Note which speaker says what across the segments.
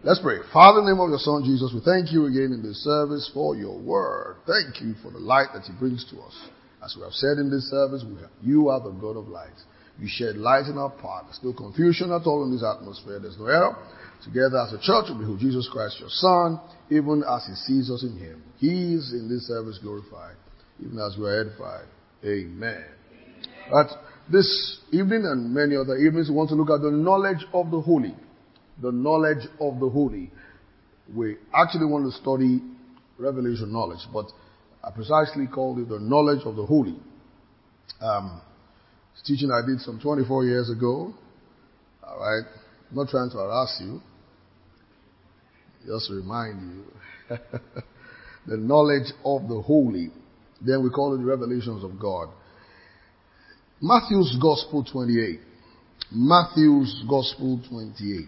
Speaker 1: Let's pray. Father, in the name of your Son, Jesus, we thank you again in this service for your word. Thank you for the light that he brings to us. As we have said in this service, you are the God of light. You shed light in our path. There's no confusion at all in this atmosphere. There's no error. Together as a church, we behold Jesus Christ, your Son, even as he sees us in him. He is in this service glorified, even as we are edified. Amen. But this evening and many other evenings, we want to look at the knowledge of the holy. The knowledge of the holy. We actually want to study revelation knowledge, but I precisely called it the knowledge of the holy. Teaching I did some 24 years ago. Alright. I'm not trying to harass you. Just to remind you. The knowledge of the holy. Then we call it the revelations of God. Matthew's Gospel 28. Matthew's Gospel 28.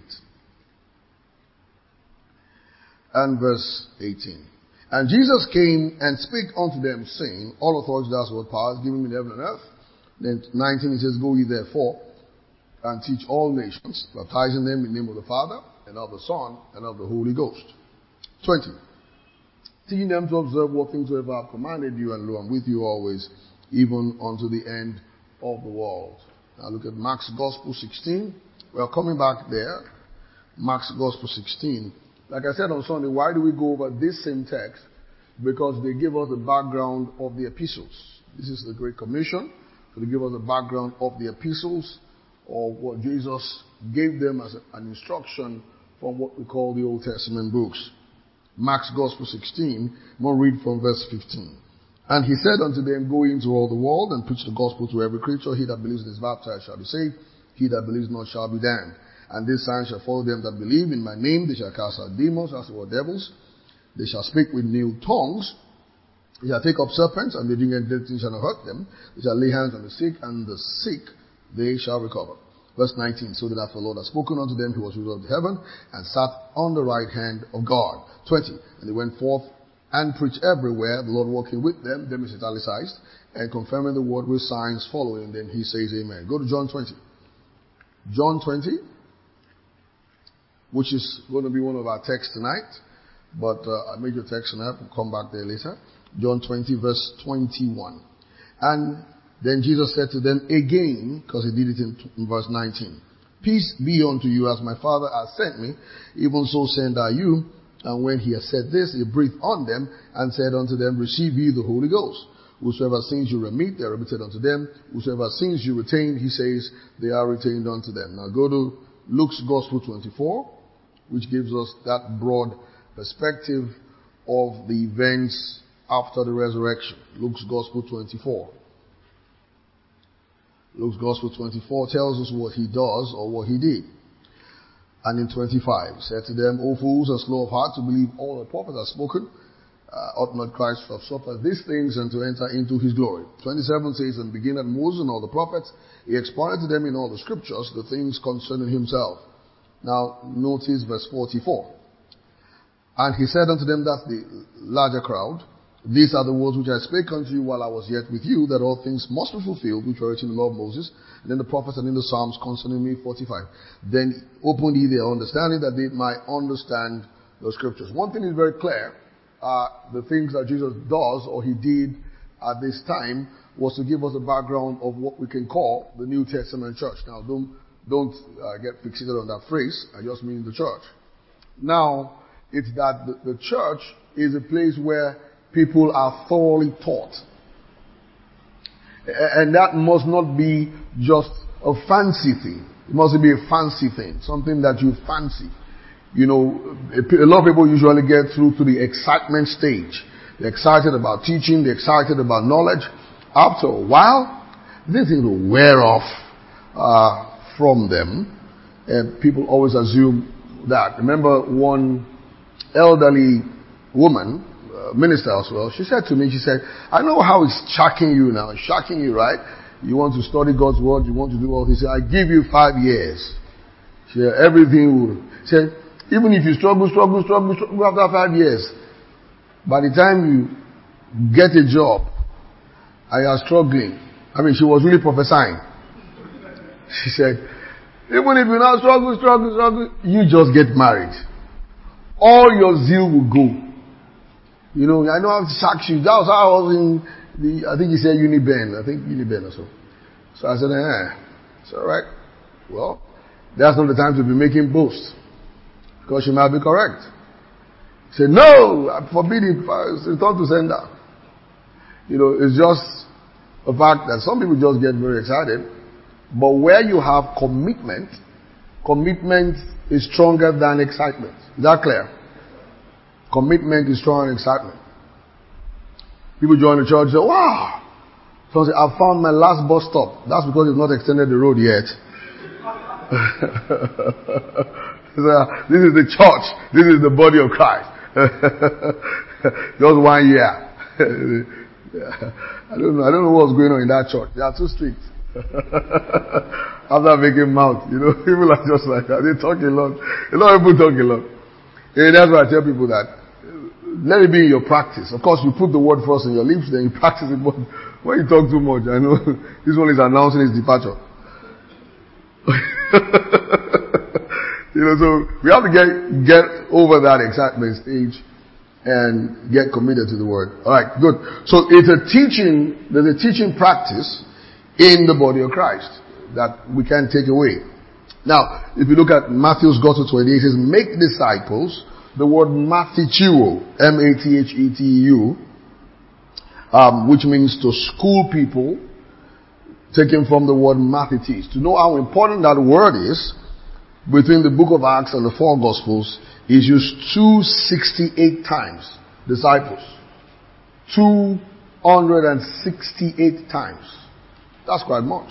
Speaker 1: And verse 18. And Jesus came and spake unto them, saying, All authority thou hast power is given me in heaven and earth. Then 19 it says, Go ye therefore and teach all nations, baptizing them in the name of the Father, and of the Son, and of the Holy Ghost. 20. Teaching them to observe what things soever I have commanded you, and lo, I'm with you always, even unto the end of the world. Now look at Mark's Gospel 16. We are coming back there. Mark's Gospel 16. Like I said on Sunday, why do we go over this same text? Because they give us the background of the epistles. This is the Great Commission. So they give us the background of the epistles, or what Jesus gave them as an instruction from what we call the Old Testament books. Mark's Gospel 16, we'll read from verse 15. And he said unto them, Go into all the world and preach the gospel to every creature. He that believes and is baptized shall be saved. He that believes not shall be damned. And this sign shall follow them that believe. In my name they shall cast out demons, as they were devils. They shall speak with new tongues. They shall take up serpents, and they drink and deadly shall not hurt them. They shall lay hands on the sick, and the sick they shall recover. Verse 19. So that after the Lord had spoken unto them, he was risen up to heaven, and sat on the right hand of God. 20. And they went forth and preached everywhere, the Lord walking with them is italicized, and confirming the word with signs following. Then he says, Amen. Go to John 20. John 20, which is going to be one of our texts tonight, but I made your text tonight. We'll come back there later. John 20, verse 21. And then Jesus said to them again, because he did it in verse 19, Peace be unto you, as my Father has sent me, even so send I you. And when he had said this, he breathed on them and said unto them, Receive ye the Holy Ghost. Whosoever sins you remit, they are remitted unto them. Whosoever sins you retain, he says, they are retained unto them. Now go to Luke's Gospel 24, which gives us that broad perspective of the events after the resurrection. Luke's Gospel 24. Luke's Gospel 24 tells us what he does or what he did. And in 25, said to them, O fools and slow of heart to believe all the prophets have spoken. Ought not Christ to have suffered these things and to enter into his glory? 27 says, And beginning at Moses and all the prophets, he expounded to them in all the scriptures the things concerning himself. Now notice verse 44. And he said unto them, that's the larger crowd, These are the words which I spake unto you while I was yet with you, that all things must be fulfilled which were written in the law of Moses, and in the prophets and in the Psalms concerning me. 45. Then opened ye their understanding, that they might understand the scriptures. One thing is very clear. The things that Jesus does or he did at this time was to give us a background of what we can call the New Testament church. Now don't get fixated on that phrase. I just mean the church. Now it's that the church is a place where people are thoroughly taught. And that must not be just a fancy thing. It must be a fancy thing. Something that you fancy. You know, a lot of people usually get through to the excitement stage. They're excited about teaching. They're excited about knowledge. After a while, this thing will wear off from them. And people always assume that. Remember one elderly woman, minister as well, she said to me, I know how it's shocking you now. It's shocking you, right? You want to study God's word. You want to do all this. I give you 5 years. She said, everything will. She said, even if you struggle after 5 years, by the time you get a job and you are struggling, I mean, she was really prophesying. She said, even if you now struggle, you just get married. all your zeal will go. You know, I know how to sack shoes. That was how I was in I think he said Uniben. I think Uniben or so. So I said, it's alright. Well, that's not the time to be making boasts. Because you might be correct. He said, no, I forbid it. It's return to sender. You know, it's just a fact that some people just get very excited. But where you have commitment is stronger than excitement. Is that clear? Commitment is stronger than excitement. People join the church and say, wow. Someone say, I found my last bus stop. That's because you've not extended the road yet. This is the church. This is the body of Christ. Just 1 year. I don't know what's going on in that church. They are too strict. After making mouth, you know, people are just like that. They talk a lot. A lot of people talk a lot. And that's why I tell people that let it be in your practice. Of course, you put the word first in your lips, then you practice it. But when you talk too much, I know this one is announcing his departure. You know, so we have to get over that excitement stage and get committed to the word. Alright, good. So there's a teaching practice in the body of Christ that we can take away. Now, if you look at Matthew's Gospel 28, it says, make disciples. The word Mathiteuo, M-A-T-H-E-T-U, which means to school people, taken from the word Mathetes. To know how important that word is, between the book of Acts and the four Gospels, is used 268 times. Disciples. 268 times. That's quite much.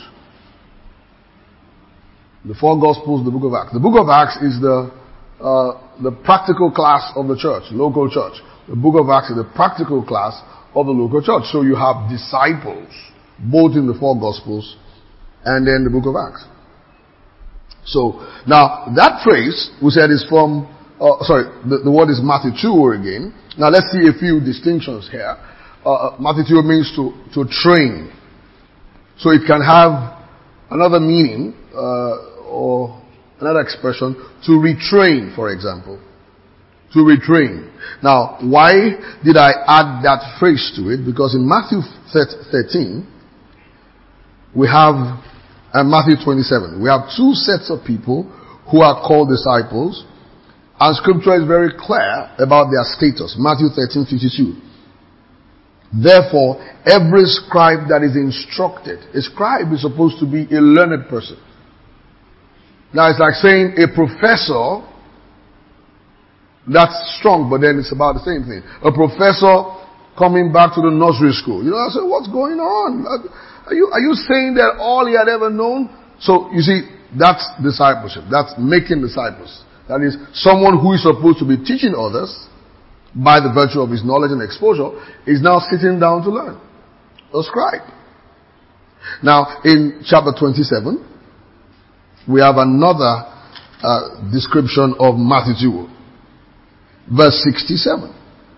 Speaker 1: The four Gospels, the book of Acts. The book of Acts is the practical class of the church, local church. The book of Acts is the practical class of the local church. So you have disciples, both in the four Gospels and then the book of Acts. So, now, that phrase, we said is from, the word is Mathiteuo again. Now let's see a few distinctions here. Mathiteuo means to train. So it can have another meaning, or another expression, to retrain, for example. To retrain. Now, why did I add that phrase to it? Because in Matthew 13, we have, and Matthew 27, we have two sets of people who are called disciples, and scripture is very clear about their status. Matthew 13:52. Therefore, every scribe that is instructed, a scribe is supposed to be a learned person. Now it's like saying a professor, that's strong, but then it's about the same thing. A professor coming back to the nursery school. You know, I said, what's going on? Are you saying that all he had ever known? So, you see, that's discipleship. That's making disciples. That is, someone who is supposed to be teaching others by the virtue of his knowledge and exposure is now sitting down to learn. A scribe. Now, in chapter 27, we have another description of Mathiteuo. Verse 57.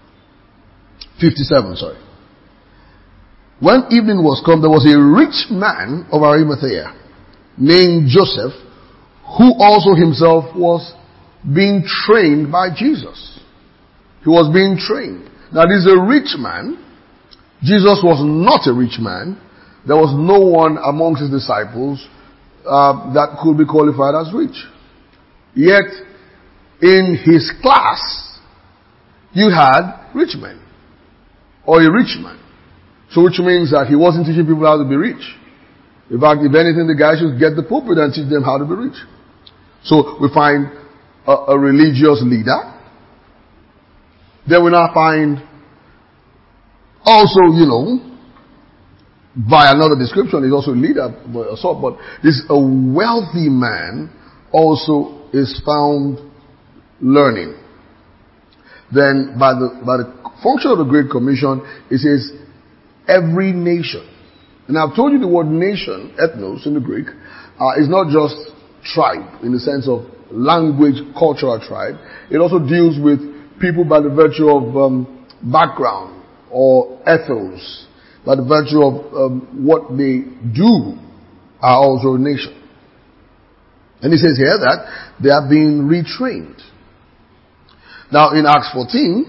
Speaker 1: When evening was come, there was a rich man of Arimathea named Joseph, who also himself was being trained by Jesus. He was being trained. Now this is a rich man. Jesus was not a rich man. There was no one amongst his disciples that could be qualified as rich. Yet, in his class, you had rich men. Or a rich man. So which means that he wasn't teaching people how to be rich. In fact, if anything, the guy should get the pulpit and teach them how to be rich. So we find a religious leader. Then we now find also, you know, by another description, he's also a leader, but this a wealthy man also is found learning. Then by the function of the Great Commission, it says every nation. And I've told you the word nation, ethnos in the Greek, is not just tribe in the sense of language, cultural tribe. It also deals with people by the virtue of background or ethos, by the virtue of what they do are also a nation. And he says here that they are being retrained. Now in Acts 14,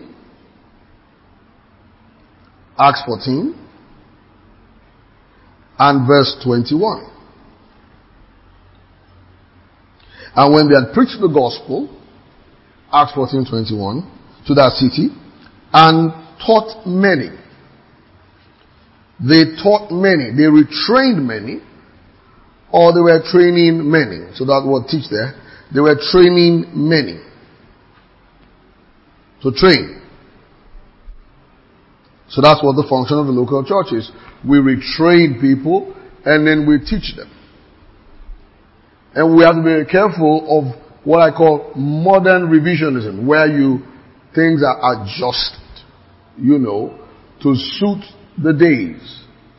Speaker 1: and verse 21. And when they had preached the gospel, Acts 14:21, to that city, and taught many. They taught many. They retrained many, or they were training many. So that word teach there. They were training many. To train. So that's what the function of the local church is. We retrain people and then we teach them. And we have to be very careful of what I call modern revisionism, where things are adjusted, to suit the days.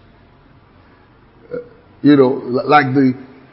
Speaker 1: Like the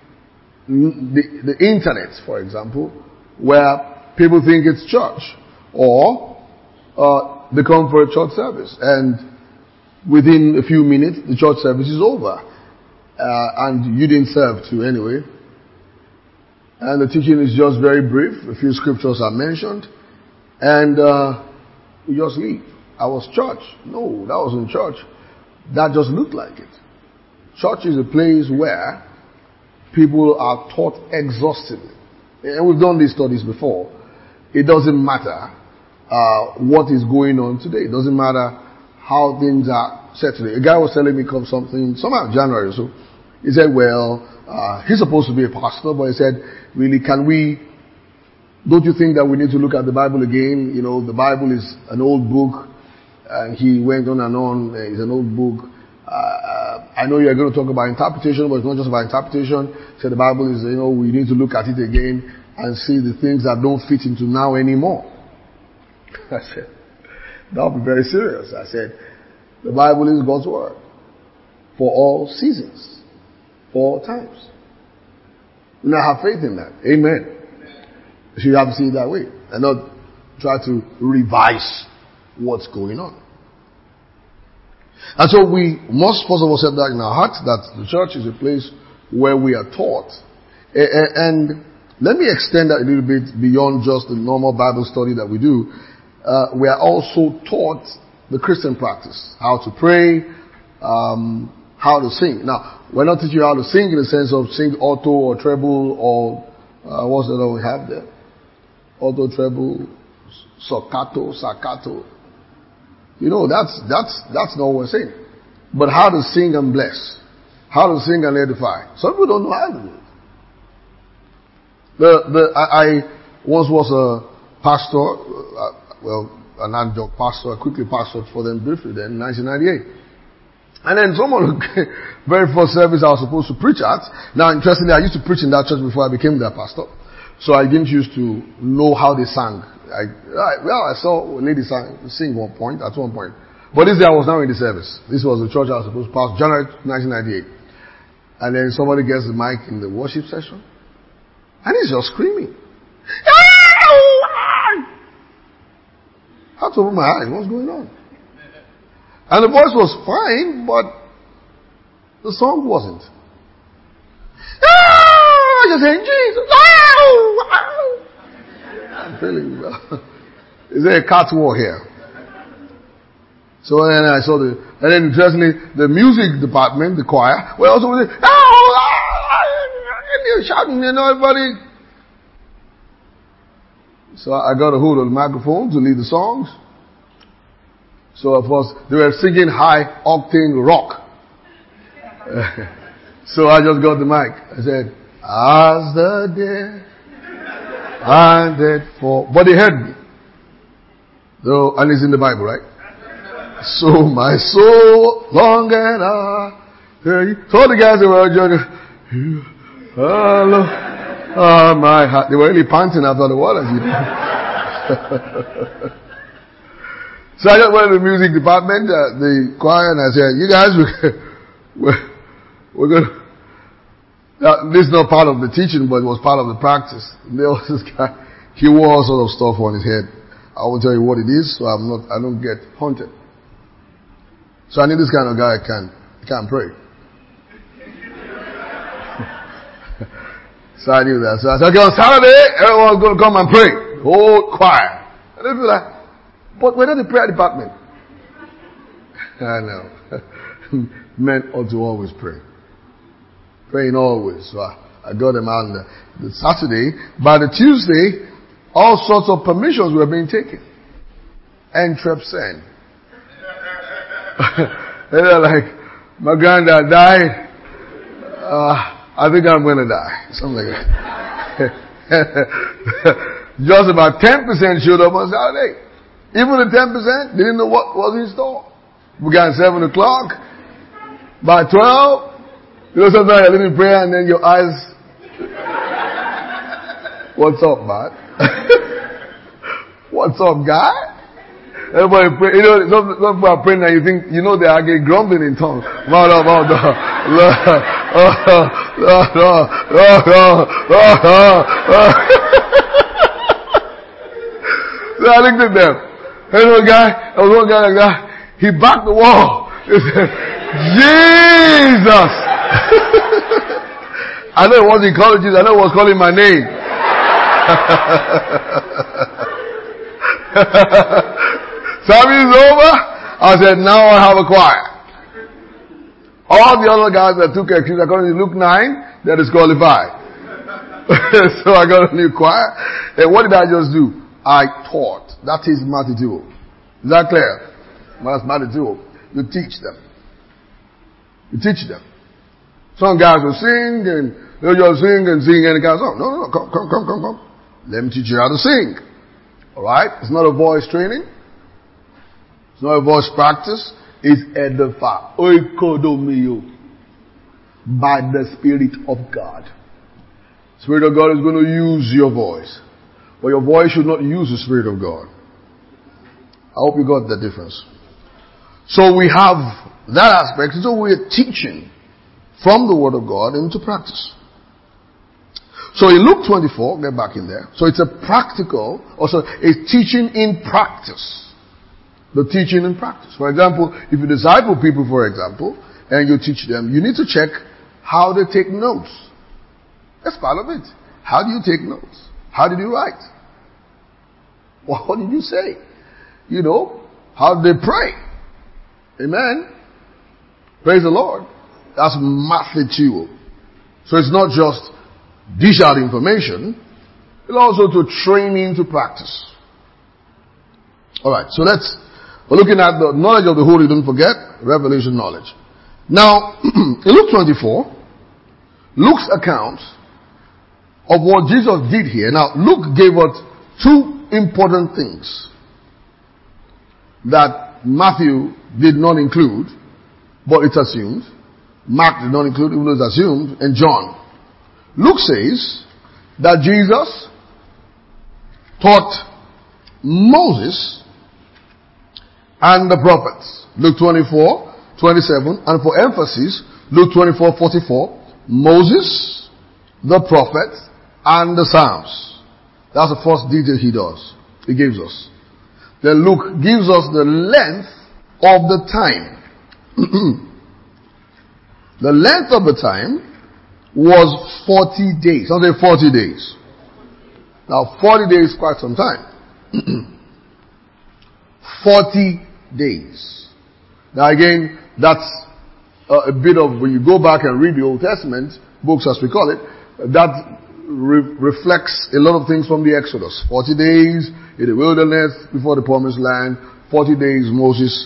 Speaker 1: internet, for example, where people think it's church, or they come for a church service, and within a few minutes the church service is over, and you didn't serve too anyway, and the teaching is just very brief. A few scriptures are mentioned, and you just leave. I was church. No, that wasn't church. That just looked like it. Church is a place where people are taught exhaustively. And we've done these studies before. It doesn't matter what is going on today. It doesn't matter how things are set today. A guy was telling me something, sometime in January or so. He said, he's supposed to be a pastor, but he said, really, don't you think that we need to look at the Bible again? The Bible is an old book. And he went on and on. It's an old book. I know you're going to talk about interpretation, but it's not just about interpretation. So the Bible is, we need to look at it again and see the things that don't fit into now anymore. I said, that would be very serious. I said, the Bible is God's word for all seasons, for all times. And I have faith in that. Amen. So you have to see it that way and not try to revise what's going on. And so we must first of all set that in our hearts, that the church is a place where we are taught. And let me extend that a little bit beyond just the normal Bible study that we do. We are also taught the Christian practice, how to pray, how to sing. Now, we're not teaching you how to sing in the sense of sing alto or treble or what's the other we have there? Alto, treble, staccato. That's not what we're saying. But how to sing and bless. How to sing and edify. Some people don't know how to do it. I once was a pastor, an adjunct pastor. I quickly pastored for them briefly then in 1998. And then very first service I was supposed to preach at. Now, interestingly, I used to preach in that church before I became their pastor. So I didn't used to know how they sang. I saw a lady sing at one point. But this day I was now in the service. This was the church I was supposed to pastor, January 1998. And then somebody gets the mic in the worship session. And he's just screaming. I had to open my eyes. What's going on? And the voice was fine, but the song wasn't. I just saying, Jesus. I'm feeling well. Is there a cat war here? So then I saw and then interestingly, the music department, the choir, were also saying, and they're shouting, everybody. So I got a hold of the microphone to lead the songs. So of course, they were singing high octane rock. So I just got the mic. I said, as the day and dead for, but they heard me. So, and it's in the Bible, right? So my soul longed after you. So the guys were joking. Hello, my heart. They were really panting after the waters. So I just went to the music department, the choir, and I said, "You guys, we're going to." This is not part of the teaching, but it was part of the practice. And there was this guy. He wore all sort of stuff on his head. I won't tell you what it is, so I don't get haunted. So I need this kind of guy can pray. So I knew that. So I said, okay, on Saturday, everyone's going to come and pray. The whole choir. And they'll be like, but we're not the prayer department. I know. Men ought to always pray. Praying always. So I got them out on the Saturday. By the Tuesday, all sorts of permissions were being taken. Entrepsen. And they're like, my granddad died. I think I'm going to die. Something like that. Just about 10% showed up on Saturday. Even the 10%, they didn't know what was in store. We got at 7 o'clock. By 12, you know, sometimes you're leading prayer and then your eyes. What's up, man? What's up, guy? Everybody pray. You know, some people are praying and you think, you know, they are getting grumbling in tongues. So I looked at them. There was one guy like that. He backed the wall. He said, Jesus! I know it wasn't calling Jesus. I know it was calling my name. Service is over. I said, now I have a choir. All the other guys that took excuses, according to Luke 9, they're disqualified. So I got a new choir. And what did I just do? I taught. That is Matthew. Is that clear? That's Matthew. You teach them. You teach them. Some guys will sing and they'll just sing and sing any kind of song. No, come. Let me teach you how to sing. Alright? It's not a voice training. It's not a voice practice. It's edify. Oikodomio. By the Spirit of God. Spirit of God is going to use your voice. But your voice should not use the Spirit of God. I hope you got the difference. So we have that aspect. So we're teaching from the Word of God into practice. So in Luke 24, get back in there. So it's a practical, also a teaching in practice. The teaching in practice. For example, if you disciple people, for example, and you teach them, you need to check how they take notes. That's part of it. How do you take notes? How did you write? What did you say? You know, how did they pray? Amen. Praise the Lord. That's Matthew. So it's not just dish out information, it's also to train into practice. Alright, so we're looking at the knowledge of the Holy, don't forget, revelation knowledge. Now, in Luke 24, Luke's account of what Jesus did here. Now, Luke gave us two important things that Matthew did not include, but it's assumed. Mark did not include, even though it's assumed, and John. Luke says that Jesus taught Moses and the prophets. Luke 24:27, and for emphasis, Luke 24:44, Moses, the prophets, and the Psalms. That's the first detail he does. He gives us. Then Luke gives us the length of the time. The length of the time was 40 days. I'll say 40 days. Now 40 days is quite some time. 40 days. Now again, that's a bit of, when you go back and read the Old Testament, books as we call it, that reflects a lot of things from the Exodus. 40 days in the wilderness before the promised land. 40 days Moses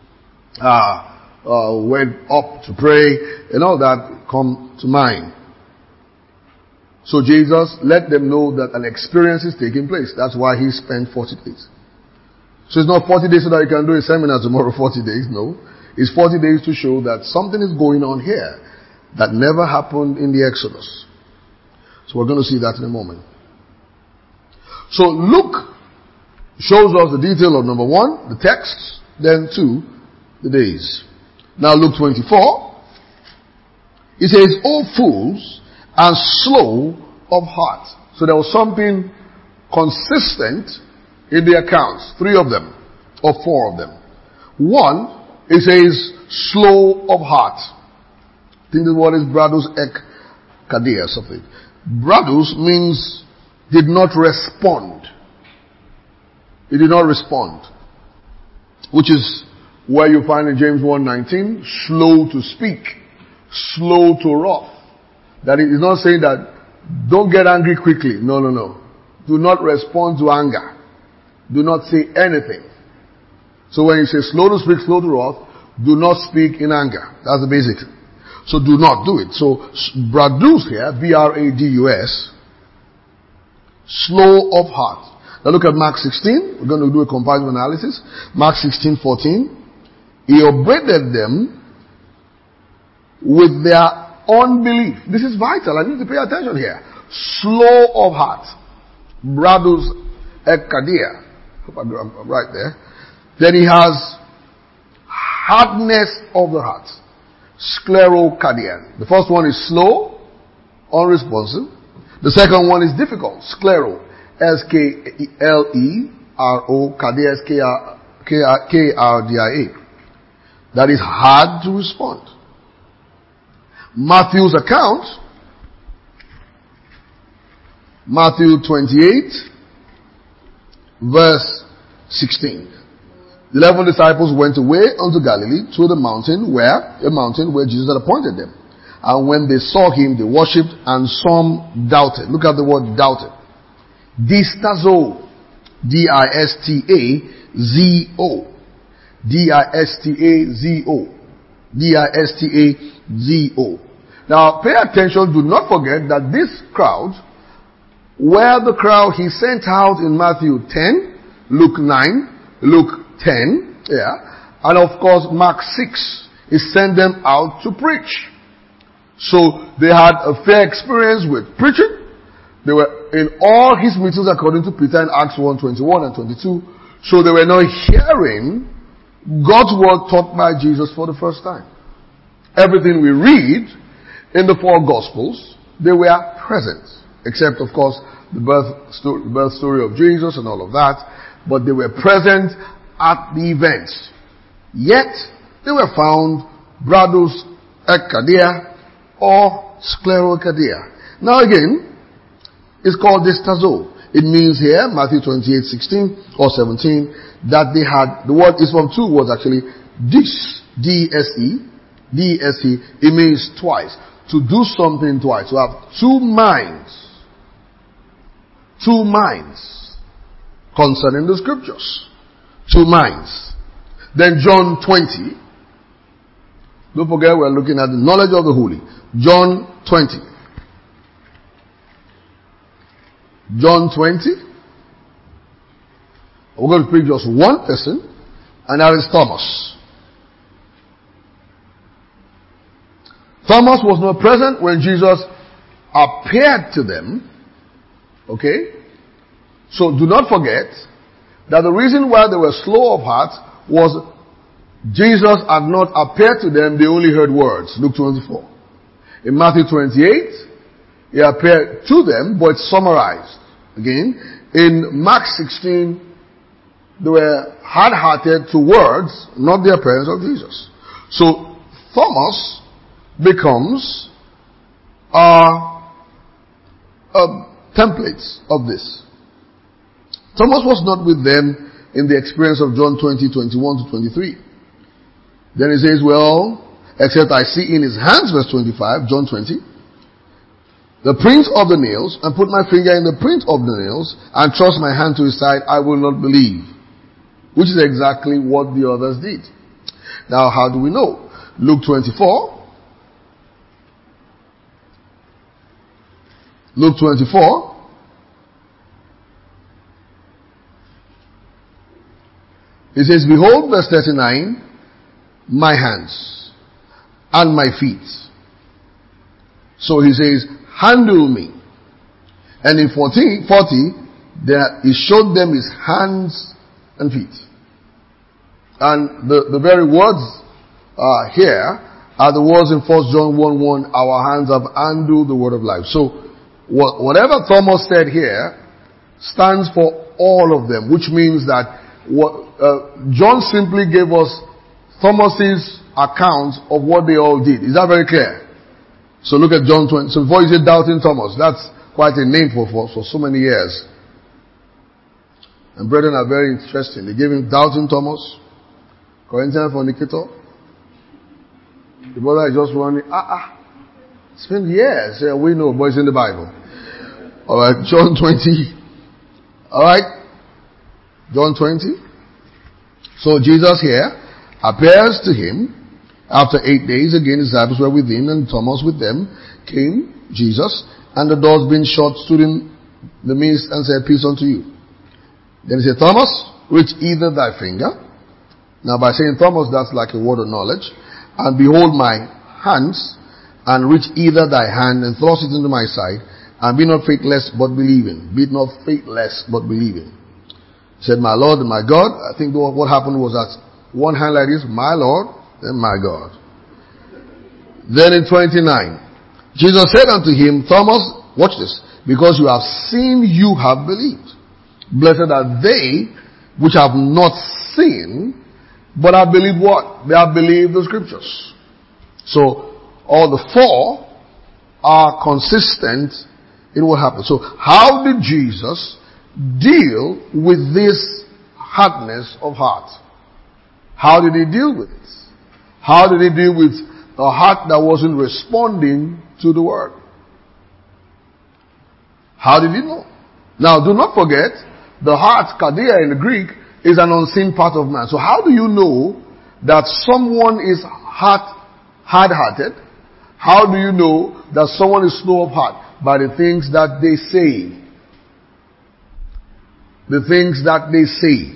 Speaker 1: went up to pray, and all that come to mind. So Jesus let them know that an experience is taking place. That's why he spent 40 days. So it's not 40 days so that you can do a seminar tomorrow, 40 days, no. It's 40 days to show that something is going on here that never happened in the Exodus. So we're going to see that in a moment. So Luke shows us the detail of number one, the texts, then two, the days. Now Luke 24, it says, "O fools and slow of heart." So there was something consistent in the accounts, three of them, or four of them. One, it says, slow of heart. I think this word is Bradus ek kadia, something. Bradus means did not respond. He did not respond. Which is where you find in James 1:19, slow to speak, slow to wrath. That is not saying that don't get angry quickly. No. Do not respond to anger. Do not say anything. So when you say slow to speak, slow to wrath, do not speak in anger. That's the basic. So do not do it. So bradus here, B-R-A-D-U-S, slow of heart. Now look at Mark 16. We're going to do a comparative analysis. Mark 16:14. He upbraided them with their unbelief. This is vital. I need to pay attention here. Slow of heart. Bradus ekadia. Hope I'm right there. Then he has hardness of the heart. Sclerocardia. The first one is slow, unresponsive. The second one is difficult. Sclero. S-K-L-E-R-O, cardia, K-R-D-I-A. That is hard to respond. Matthew's account, Matthew 28, verse 16. 11 disciples went away unto Galilee to a mountain where Jesus had appointed them. And when they saw him, they worshipped, and some doubted. Look at the word doubted. Distazo. D-I-S-T-A-Z-O. D-I-S-T-A-Z-O. D-I-S-T-A-Z-O. Now, pay attention. Do not forget that this crowd were the crowd he sent out in Matthew 10, Luke 9, Luke 10, and of course Mark 6. He sent them out to preach. So they had a fair experience with preaching. They were in all his meetings according to Peter in Acts 1:21 and 22. So they were not hearing God's word taught by Jesus for the first time. Everything we read in the four Gospels, they were present. Except, of course, the birth story of Jesus and all of that. But they were present at the events. Yet, they were found bradus ekadia or sclerocardia. Now again, it's called distazo. It means here, Matthew 28:16 or 17, that they had, the word is from two words actually, D-S-E. It means twice. To do something twice. To have two minds. Two minds concerning the scriptures. Two minds. Then John 20. Don't forget we're looking at the knowledge of the holy. John 20. John 20. We're going to pick just one person, and that is Thomas. Thomas was not present when Jesus appeared to them. Okay? So do not forget that the reason why they were slow of heart was Jesus had not appeared to them, they only heard words. Luke 24. In Matthew 28, he appeared to them, but summarized. Again, in Mark 16, they were hard-hearted to words, not the appearance of Jesus. So Thomas becomes templates of this. Thomas was not with them in the experience of John 20:21 to 23. Then he says, well, except I see in his hands, verse 25, John 20, the print of the nails, and put my finger in the print of the nails, and thrust my hand to his side, I will not believe. Which is exactly what the others did. Now, how do we know? Luke 24. Luke 24. It says, behold, verse 39, my hands and my feet. So he says, handle me. And in 40, there he showed them his hands and feet. And the very words here are the words in 1 John 1:1, our hands have handled the word of life. So whatever Thomas said here stands for all of them, which means that John simply gave us Thomas's account of what they all did. Is that very clear? So look at John 20. So before you say doubting Thomas, that's quite a name for so many years. And brethren are very interesting. They gave him Doubting Thomas, Corinthian fornicator. The brother is just running. Spend years. Yeah, we know, but it's in the Bible. Alright, John 20. Alright, John 20. So Jesus here appears to him. After 8 days, again his disciples were with him, and Thomas with them. Came Jesus, and the doors being shut, stood in the midst and said, Peace unto you. Then he said, Thomas, reach either thy finger. Now by saying Thomas, that's like a word of knowledge. And behold my hands, and reach either thy hand, and thrust it into my side, and be not faithless, but believing. Be not faithless, but believing. He said, My Lord and my God. I think what happened was that one hand like this, my Lord, then my God. Then in 29, Jesus said unto him, Thomas, watch this, because you have seen, you have believed. Blessed are they which have not seen, but have believed what? They have believed the scriptures. So, all the four are consistent in what happened. So, how did Jesus deal with this hardness of heart? How did he deal with it? How did he deal with a heart that wasn't responding to the word? How did he know? Now, do not forget, the heart, kardia in the Greek, is an unseen part of man. So how do you know that someone is hard-hearted? How do you know that someone is slow of heart? By the things that they say. The things that they say.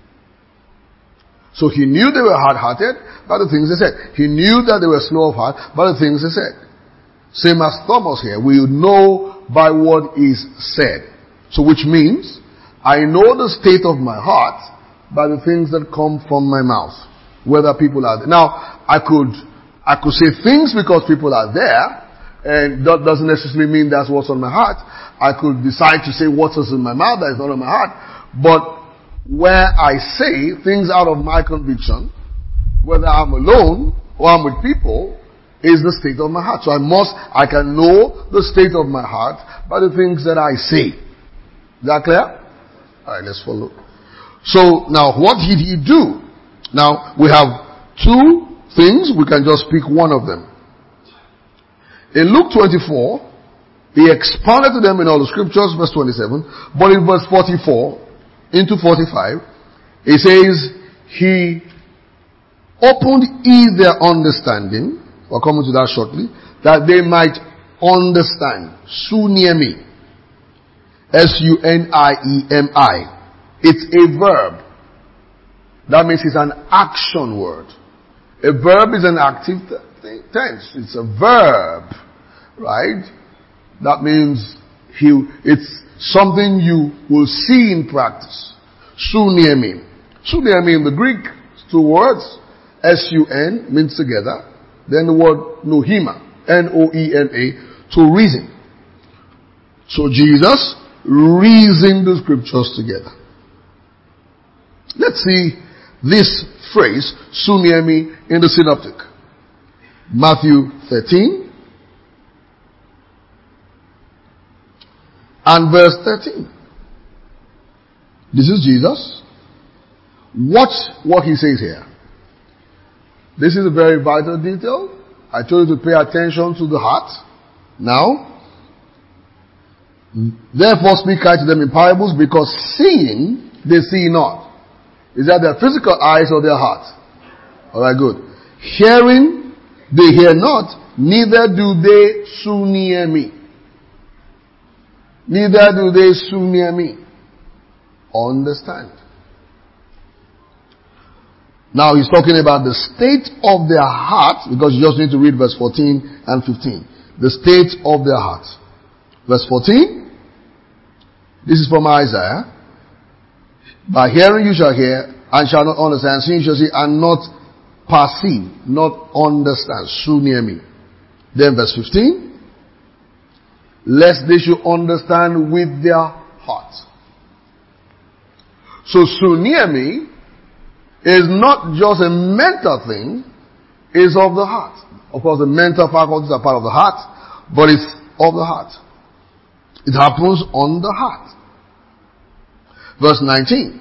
Speaker 1: So he knew they were hard-hearted by the things they said. He knew that they were slow of heart by the things they said. Same as Thomas here. We know by what is said. So which means, I know the state of my heart by the things that come from my mouth. Whether people are there. Now, I could say things because people are there, and that doesn't necessarily mean that's what's on my heart. I could decide to say what's in my mouth that is not on my heart. But where I say things out of my conviction, whether I'm alone or I'm with people, is the state of my heart. So I can know the state of my heart by the things that I say. Is that clear? Alright, let's follow. So, now what did he do? Now, we have two things. We can just pick one of them. In Luke 24, he expounded to them in all the scriptures, verse 27. But in verse 44, into 45, it says, he opened their understanding, we're coming to that shortly, that they might understand. Suniemi. S-U-N-I-E-M-I. It's a verb. That means it's an action word. A verb is an active tense. It's a verb. Right? That means it's something you will see in practice. Suniemi. Suniemi in the Greek, it's two words. S-U-N means together. Then the word nohema. N-O-E-M-A. To reason. So Jesus reasoned the scriptures together. Let's see this phrase, suniemi, in the synoptic. Matthew 13 and verse 13. This is Jesus. Watch what he says here. This is a very vital detail. I told you to pay attention to the heart. Now, therefore speak I to them in parables, because seeing they see not. Is that their physical eyes or their heart? Alright, good. Hearing they hear not, neither do they suniemi. Neither do they suniemi. Understand. Now he's talking about the state of their heart, because you just need to read verse 14 and 15. The state of their heart. Verse 14. This is from Isaiah. By hearing you shall hear, and shall not understand. Seeing you shall see, and not perceive, not understand. Suniemi. Then verse 15. Lest they should understand with their heart. So suniemi is not just a mental thing, it's of the heart. Of course, the mental faculties are part of the heart, but it's of the heart. It happens on the heart. Verse 19.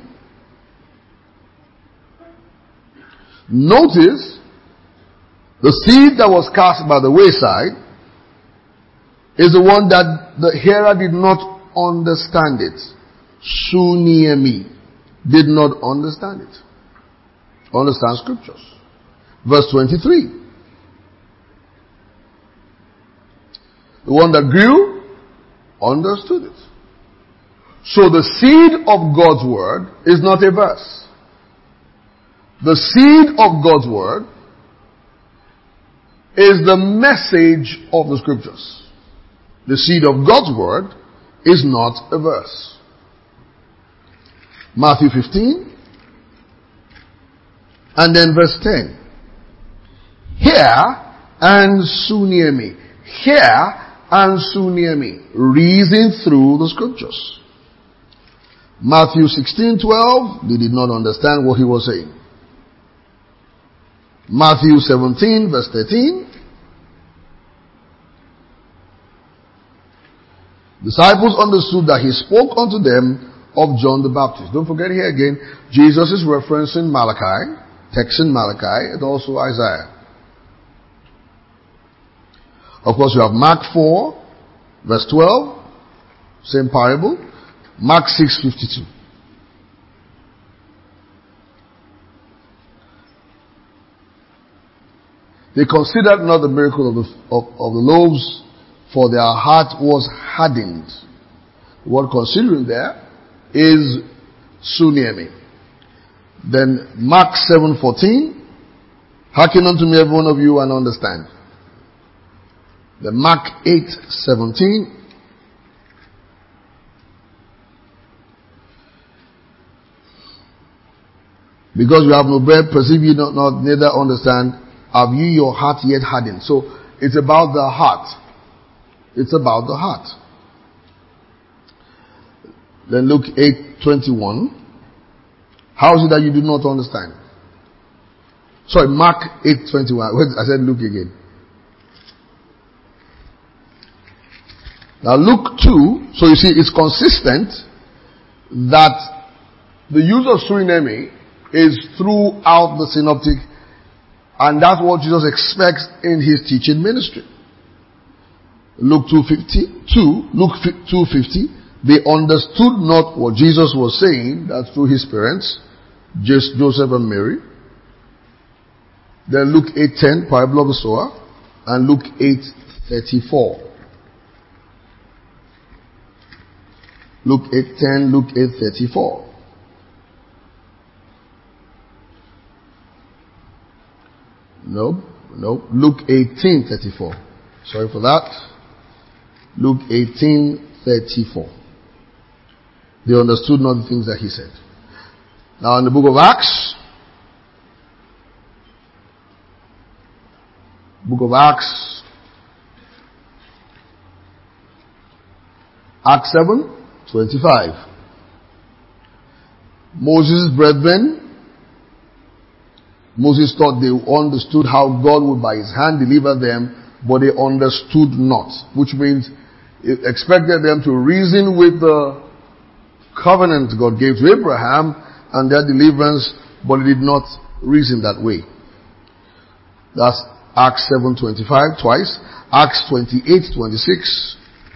Speaker 1: Notice the seed that was cast by the wayside is the one that the hearer did not understand it. Suniemi did not understand it. Understand scriptures. Verse 23. The one that grew understood it. So the seed of God's word is not a verse. The seed of God's word is the message of the scriptures. The seed of God's word is not a verse. Matthew 15 and then verse 10. Hear and suniemi. Hear and suniemi. Reason through the scriptures. Matthew 16:12, they did not understand what he was saying. Matthew 17 verse 13. Disciples understood that he spoke unto them of John the Baptist. Don't forget here again, Jesus is referencing Malachi, text in Malachi, and also Isaiah. Of course, you have Mark 4 verse 12, same parable. Mark 6:52. They considered not the miracle of the loaves, for their heart was hardened. The word considering there is suniemi. Then Mark 7:14. Hearken unto me, every one of you, and understand. Then Mark 8:17. Because you have no bread, perceive ye not, neither understand, have you your heart yet hardened? So it's about the heart. It's about the heart. Then Luke 8:21. How is it that you do not understand? Sorry, Mark 8:21. I said Luke again. Now Luke 2, so you see it's consistent that the use of suniemi is throughout the synoptic, and that's what Jesus expects in his teaching ministry. Luke 2:50, they understood not what Jesus was saying. That's through his parents, Joseph and Mary. Then Luke 8:10, parable of the sower, and Luke 8:34. Luke 8:10, Luke 8:34. No. Luke 18:34. Sorry for that. Luke 18:34. They understood not the things that he said. Now in the book of Acts. Acts 7:25. Moses' brethren. Moses thought they understood how God would by his hand deliver them, but they understood not. Which means it expected them to reason with the covenant God gave to Abraham and their deliverance, but they did not reason that way. That's Acts 7:25 twice. Acts 28:26.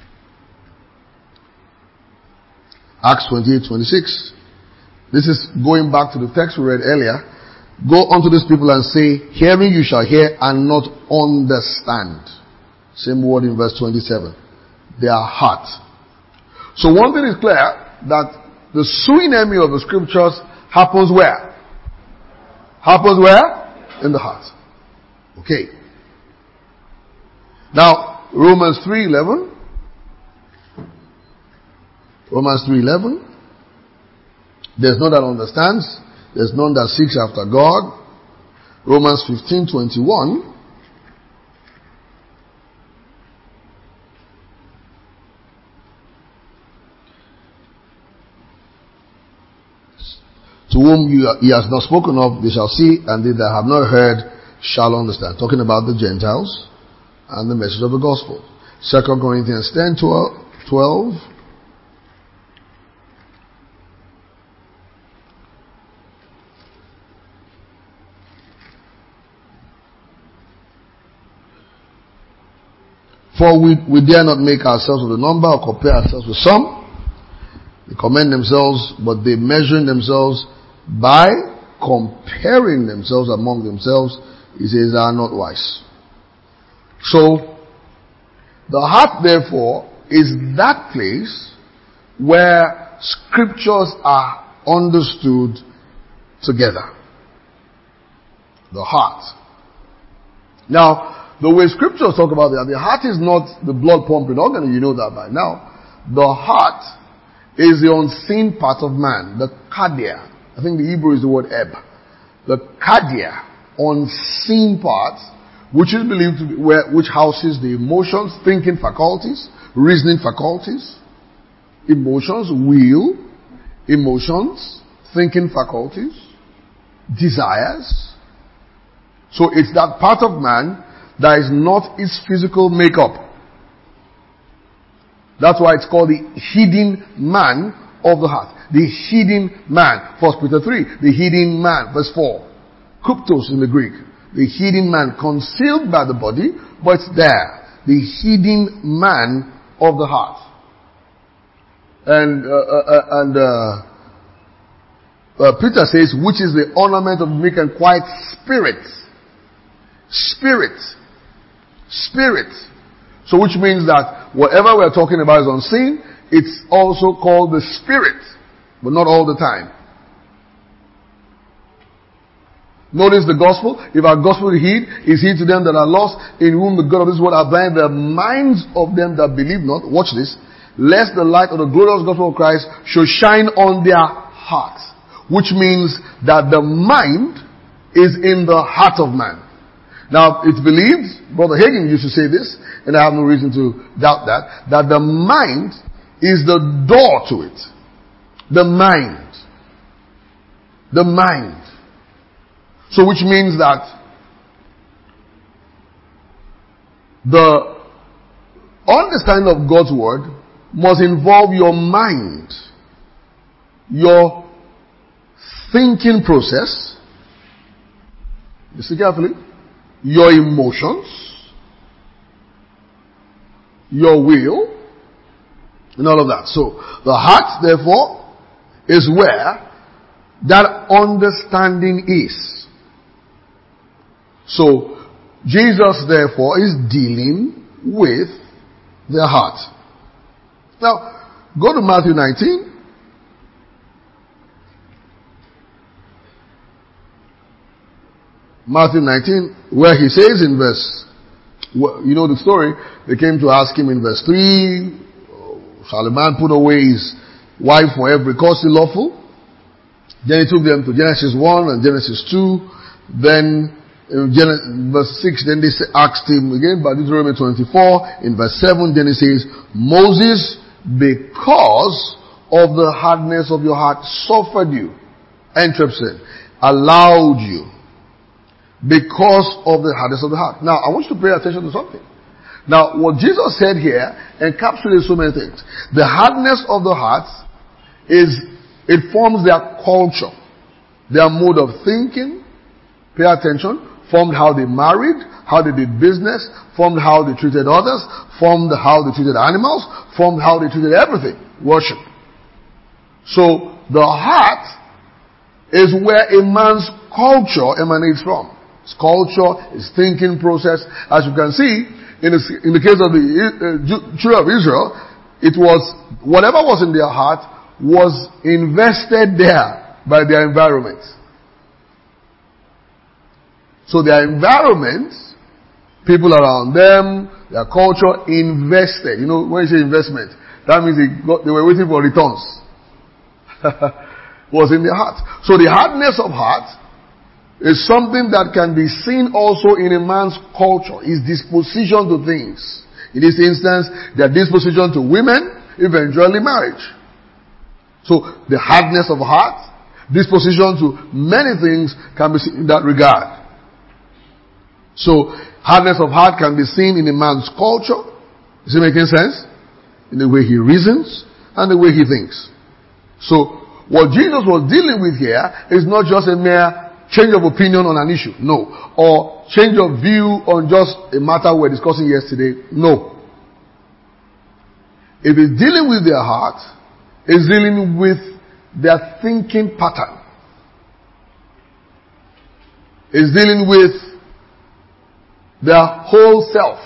Speaker 1: Acts 28:26. This is going back to the text we read earlier. Go unto these people and say, hearing you shall hear and not understand. Same word in verse 27. Their heart. So one thing is clear, that the suniemi of the scriptures happens where? Happens where? In the heart. Okay. Now, Romans 3:11. Romans 3:11. There's none that understands. There's none that seeks after God. Romans 15:21. To whom he has not spoken of, they shall see, and they that have not heard shall understand. Talking about the Gentiles and the message of the gospel. 2 Corinthians 10:12. For we dare not make ourselves of the number or compare ourselves with some. They commend themselves, but they measuring themselves by comparing themselves among themselves, he says, are not wise. So, the heart, therefore, is that place where scriptures are understood together. The heart. Now, the way scriptures talk about that, the heart is not the blood pumping organ, you know that by now. The heart is the unseen part of man, the cardia. I think the Hebrew is the word eb. The cardia, unseen part, which is believed to be which houses the emotions, thinking faculties, reasoning faculties, emotions, will, emotions, thinking faculties, desires. So it's that part of man that is not its physical makeup. That's why it's called the hidden man of the heart. The hidden man. 1 Peter 3. The hidden man. Verse 4. Kryptos in the Greek. The hidden man, concealed by the body, but it's there. The hidden man of the heart. And Peter says, which is the ornament of meek and quiet spirit. Spirit. Spirit. So which means that whatever we're talking about is unseen, it's also called the spirit, but not all the time. Notice the gospel. If our gospel is hid to them that are lost, in whom the God of this world hath blinded the minds of them that believe not. Watch this. Lest the light of the glorious gospel of Christ should shine on their hearts. Which means that the mind is in the heart of man. Now, it's believed, Brother Hagin used to say this, and I have no reason to doubt that the mind is the door to it. The mind. The mind. So which means that the understanding of God's word must involve your mind, your thinking process, listen carefully, your emotions, your will, and all of that. So, the heart, therefore, is where that understanding is. So, Jesus, therefore, is dealing with their heart. Now, go to Matthew 19. Matthew 19, where he says in verse, you know the story, they came to ask him in verse 3, shall a man put away his wife for every cause lawful? Then he took them to Genesis 1 and Genesis 2. Then in verse 6, then they asked him again by Deuteronomy 24. In verse 7, then he says, Moses, because of the hardness of your heart, suffered you. Interrupted, allowed you. Because of the hardness of the heart. Now, I want you to pay attention to something. Now, what Jesus said here encapsulates so many things. The hardness of the heart it forms their culture, their mode of thinking. Pay attention. Formed how they married, how they did business, formed how they treated others, formed how they treated animals, formed how they treated everything. Worship. So, the heart is where a man's culture emanates from. His culture, his thinking process. As you can see, in the case of the children of Israel, it was, whatever was in their heart was invested there by their environment. So their environment, people around them, their culture invested. You know, when you say investment, that means they were waiting for returns. Was in their heart. So the hardness of heart is something that can be seen also in a man's culture, his disposition to things. In this instance, their disposition to women, eventually marriage. So, the hardness of heart, disposition to many things can be seen in that regard. So, hardness of heart can be seen in a man's culture. Is it making sense? In the way he reasons and the way he thinks. So, what Jesus was dealing with here is not just a mere change of opinion on an issue. No. Or change of view on just a matter we're discussing yesterday. No. If it's dealing with their heart, it's dealing with their thinking pattern. It's dealing with their whole self.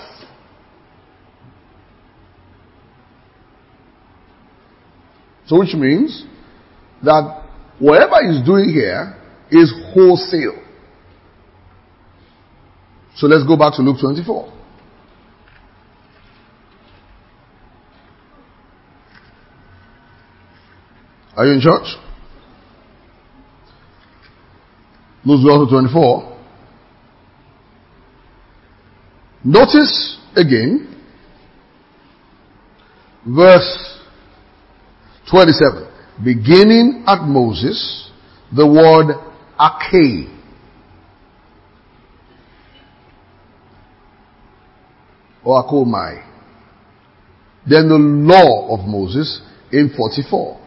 Speaker 1: So which means that whatever he's doing here is wholesale. So let's go back to Luke 24. Are you in church? Luke 24. Notice again verse 27. Beginning at Moses, the word arche. Or akomai. Then the law of Moses in 44.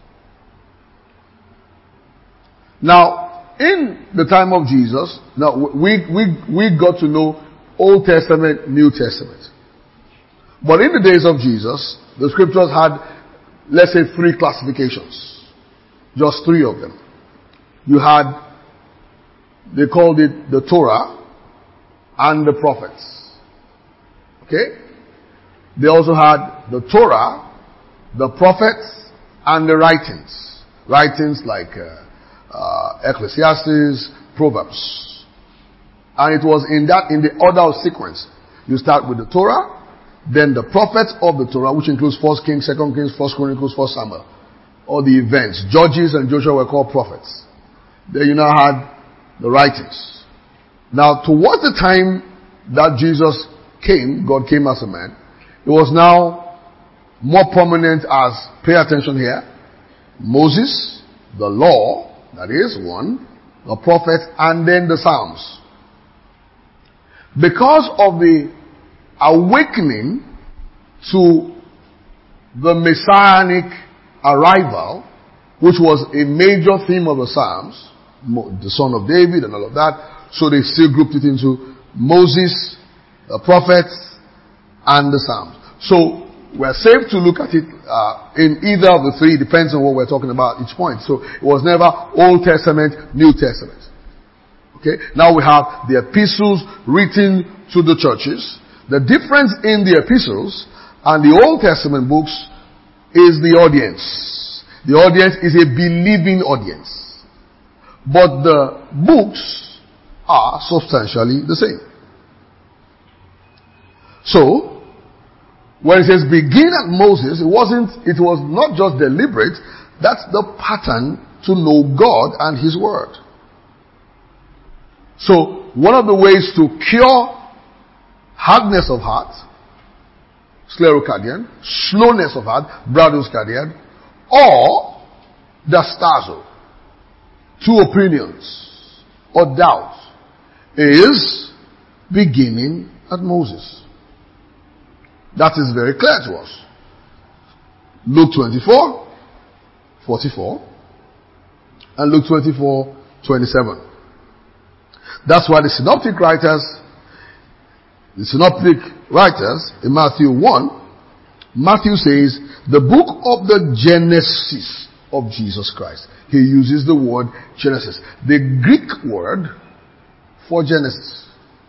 Speaker 1: Now, in the time of Jesus, now we got to know Old Testament, New Testament. But in the days of Jesus, the scriptures had, let's say, 3 classifications. Just 3 of them. You had, they called it the Torah and the prophets. Okay? They also had the Torah, the prophets, and the writings. Writings like Ecclesiastes, Proverbs. And it was in the order of sequence. You start with the Torah, then the prophets of the Torah, which includes 1 Kings, 2 Kings, 1 Chronicles, 1 Samuel. All the events. Judges and Joshua were called prophets. Then you now had the writings. Now, towards the time that Jesus came, God came as a man, it was now more prominent as, pay attention here, Moses, the law, that is one, the prophets, and then the Psalms. Because of the awakening to the messianic arrival, which was a major theme of the Psalms, the son of David and all of that, so they still grouped it into Moses, the prophets, and the Psalms. So we're safe to look at it in either of the 3, depends on what we're talking about each point. So it was never Old Testament, New Testament. Okay, now we have the epistles written to the churches. The difference in the epistles and the Old Testament books is the audience. The audience is a believing audience. But the books are substantially the same. So, when it says begin at Moses, it was not just deliberate. That's the pattern to know God and His Word. So, one of the ways to cure hardness of heart, sclerocardian, slowness of heart, bradyscardian, or dastazo, 2 opinions, or doubt, is beginning at Moses. That is very clear to us. Luke 24, 44, and Luke 24, 27. That's why the synoptic writers in Matthew 1, Matthew says, the book of the Genesis of Jesus Christ. He uses the word Genesis. The Greek word for Genesis.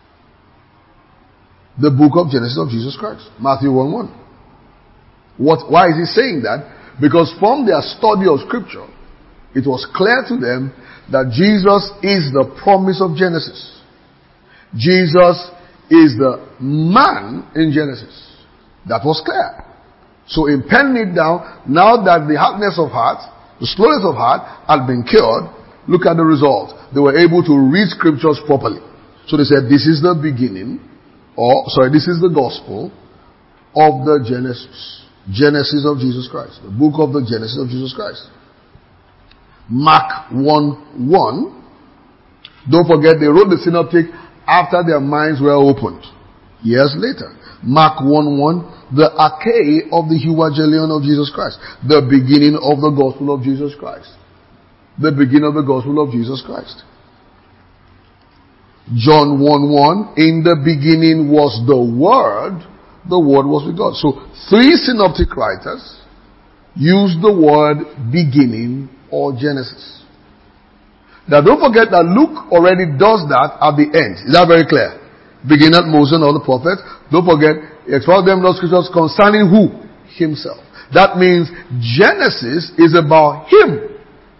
Speaker 1: The book of Genesis of Jesus Christ. Matthew 1:1. Why is he saying that? Because from their study of scripture, it was clear to them that Jesus is the promise of Genesis. Jesus is the man in Genesis. That was clear. So in penning it down, now that the hardness of heart, the slowness of heart had been cured, look at the result. They were able to read scriptures properly. So they said, this is the beginning, this is the gospel of the Genesis of Jesus Christ. The book of the Genesis of Jesus Christ. Mark 1:1. Don't forget, they wrote the synoptic after their minds were opened. Years later. Mark 1:1. The arche of the Evangelion of Jesus Christ. The beginning of the gospel of Jesus Christ. The beginning of the gospel of Jesus Christ. John 1:1. In the beginning was the Word. the Word was with God. So 3 synoptic writers use the word beginning or Genesis. Now don't forget that Luke already does that at the end. Is that very clear? Beginning at Moses and all the prophets. Don't forget, he expounded them those scriptures concerning who? Himself. That means Genesis is about him.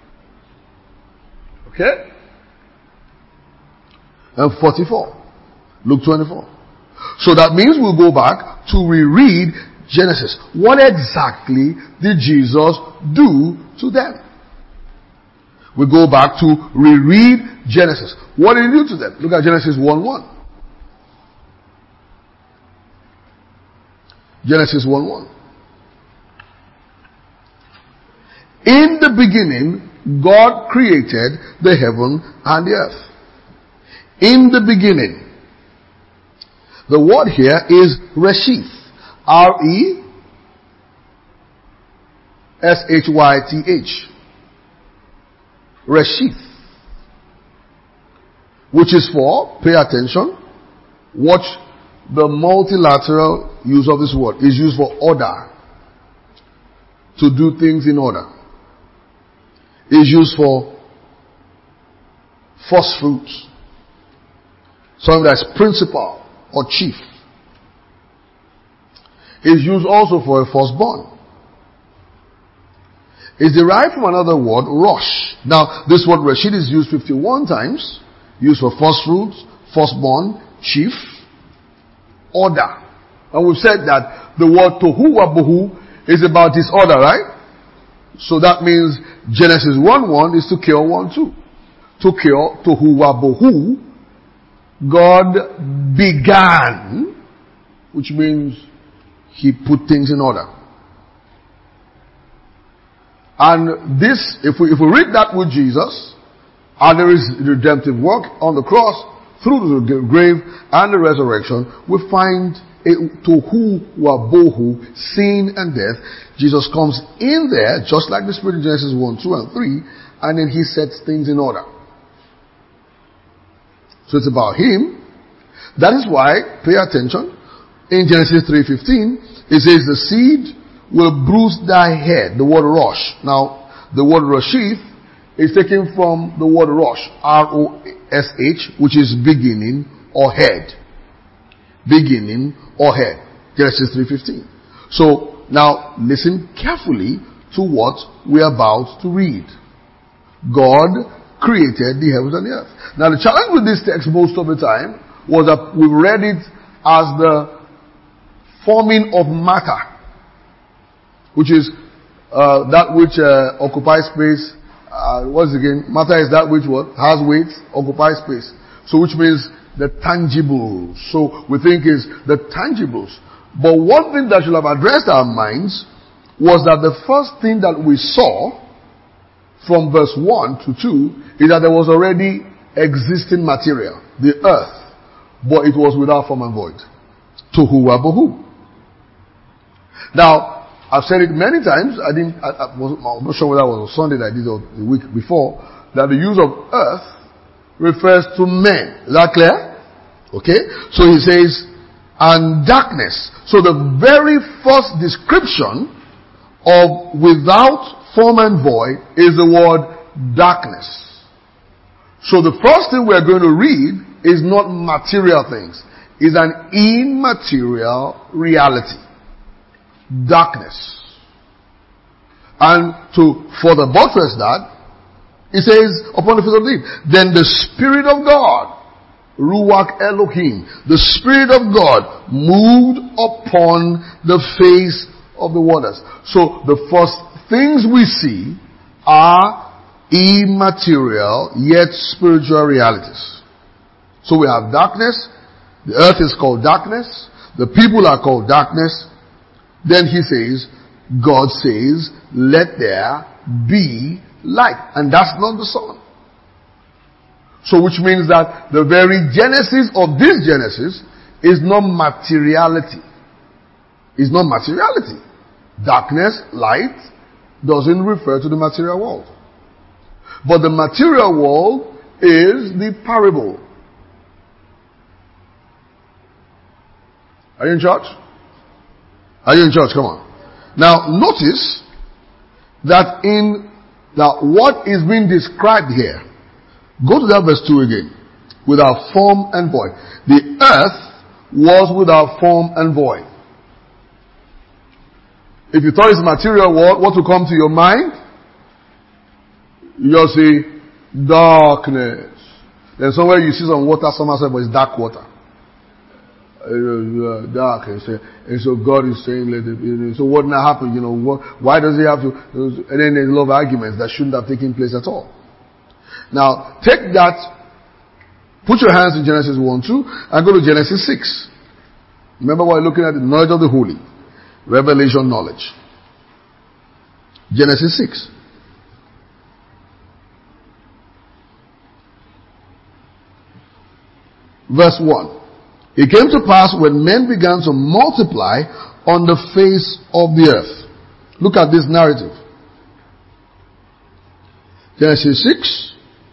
Speaker 1: Okay? And 44. Luke 24. So that means we'll go back to reread Genesis. What exactly did Jesus do to them? We go back to reread Genesis. What did he do to them? Look at Genesis 1:1. Genesis 1:1. In the beginning, God created the heaven and the earth. In the beginning. The word here is Reshith. R-E-S-H-Y-T-H. Reshith. Which is for, pay attention, watch the multilateral use of this word. Is used for order. To do things in order. Is used for first fruits. Something that's principal or chief. Is used also for a firstborn. Is derived from another word, Rosh. Now, this word Reshith is used 51 times. Used for first fruits, firstborn, chief, order. And we've said that the word Tohu Wabohu is about disorder, right? So that means Genesis 1:1 is to kill 1:2. To kill Tohu Wabohu, God began, which means he put things in order. And this, if we read that with Jesus, and there is redemptive work on the cross, through the grave and the resurrection, we find Tohu Wabohu, sin and death. Jesus comes in there, just like the Spirit in Genesis 1, 2, and 3, and then he sets things in order. So it's about him. That is why, pay attention, in Genesis 3:15, it says the seed will bruise thy head, the word Rosh. Now, the word Reshith is taken from the word Rosh, R-O-S-H, which is beginning or head. Beginning or head. Genesis 3:15. So, now listen carefully to what we are about to read. God created the heavens and the earth. Now the challenge with this text most of the time was that we read it as the forming of matter, which is that which occupies space. What is it again? Matter is that which what has weight, occupies space. So which means the tangibles. So we think is the tangibles. But one thing that should have addressed our minds was that the first thing that we saw from verse 1 to 2 is that there was already existing material, the earth, but it was without form and void. Tohu Wabohu. Now, I've said it many times. I'm not sure whether it was on Sunday that I did or the week before, that the use of earth refers to men. Is that clear? Okay? So he says, and darkness. So the very first description of without form and void is the word darkness. So the first thing we're going to read is not material things. It's an immaterial reality. Darkness. And to further buttress that, it says, upon the face of the deep, then the Spirit of God, Ruach Elohim, the Spirit of God moved upon the face of the waters. So the first things we see are immaterial yet spiritual realities. So we have darkness. The earth is called darkness. The people are called darkness. Then he says, God says, let there be light. And that's not the sun. So which means that the very genesis of this Genesis is not materiality. It's not materiality. Darkness, light, doesn't refer to the material world. But the material world is the parable. Are you in church? Are you in church? Come on. Now, notice that what is being described here, go to that verse 2 again. Without form and void. The earth was without form and void. If you thought it's material world, what will come to your mind? You'll see darkness. Then somewhere you see some water, someone said, but it's dark water. Dark. And so God is saying, so what now happened? Why does he have to? And then there's a lot of arguments that shouldn't have taken place at all. Now, take that, put your hands in Genesis 1:2, and go to Genesis 6. Remember, we're looking at the knowledge of the holy. Revelation knowledge. Genesis 6. Verse 1. It came to pass when men began to multiply on the face of the earth. Look at this narrative. Genesis 6.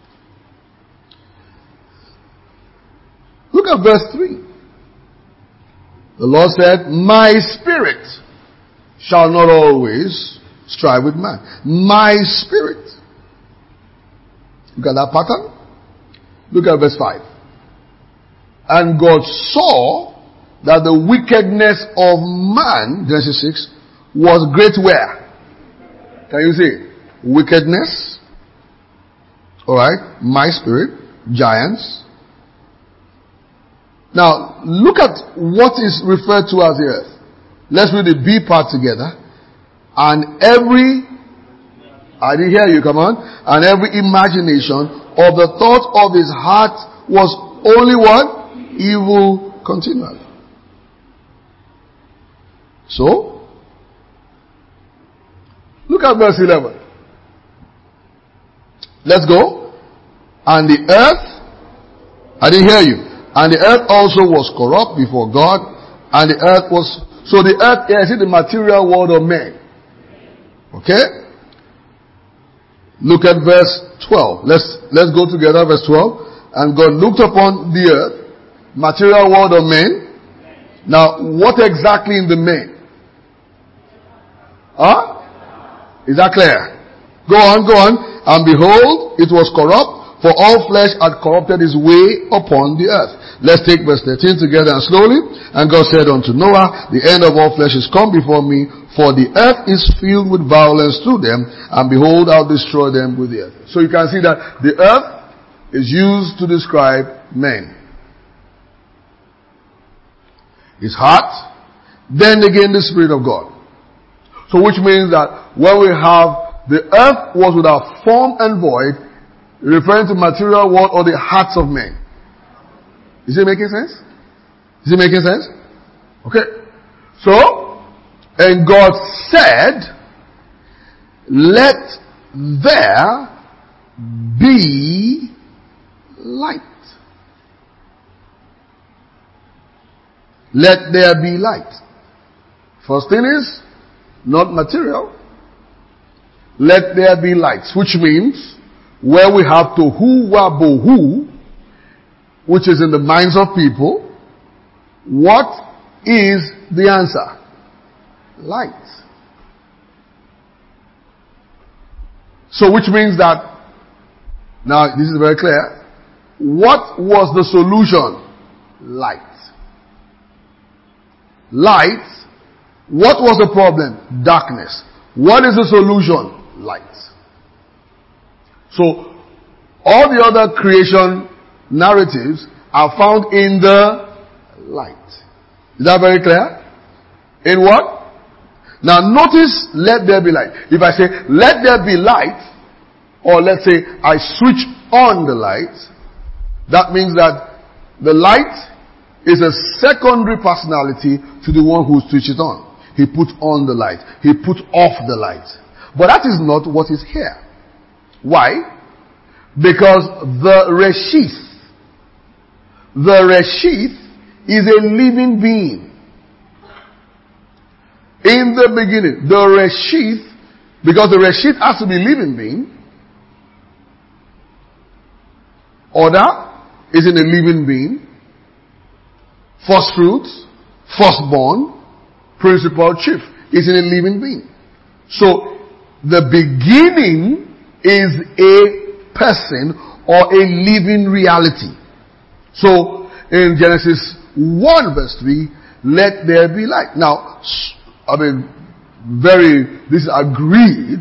Speaker 1: Look at verse 3. The Lord said, my spirit shall not always strive with man. My spirit. Look at that pattern. Look at verse 5. And God saw that the wickedness of man, Genesis 6, was great where? Can you see? Wickedness. Alright. My spirit. Giants. Now, look at what is referred to as the earth. Let's read the B part together. And I didn't hear you, come on. And every imagination of the thought of his heart was only what? Evil continually. So, look at verse 11. Let's go. And the earth, I didn't hear you. And the earth also was corrupt before God. And the earth was, so the earth here is the material world of men. Okay? Look at verse 12. Let's go together, verse 12. And God looked upon the earth, material world of men. Now, what exactly in the men? Is that clear? Go on. And behold, it was corrupt, for all flesh had corrupted his way upon the earth. Let's take verse 13 together and slowly. And God said unto Noah, the end of all flesh is come before me, for the earth is filled with violence through them, and behold, I'll destroy them with the earth. So you can see that the earth is used to describe men. His heart, then again the Spirit of God. So which means that when we have the earth was without form and void, referring to material world or the hearts of men. Is it making sense? Is it making sense? Okay. So, and God said, let there be light. Let there be light. First thing is, not material. Let there be light. Which means, where we have tohu wa bohu, which is in the minds of people, what is the answer? Light. So which means that, now this is very clear, what was the solution? Light. Light. What was the problem? Darkness. What is the solution? Light. So, all the other creation narratives are found in the light. Is that very clear? In what? Now notice, let there be light. If I say, let there be light, or let's say, I switch on the light, that means that the light is a secondary personality to the one who switched it on. He put on the light. He put off the light. But that is not what is here. Why? Because the Reshith is a living being. In the beginning, the Reshith, because the Reshith has to be living being, order is in a living being, first fruits, firstborn, principal, chief. It's in a living being. So, the beginning is a person or a living reality. So, in Genesis 1 verse 3, let there be light. Now, this is agreed.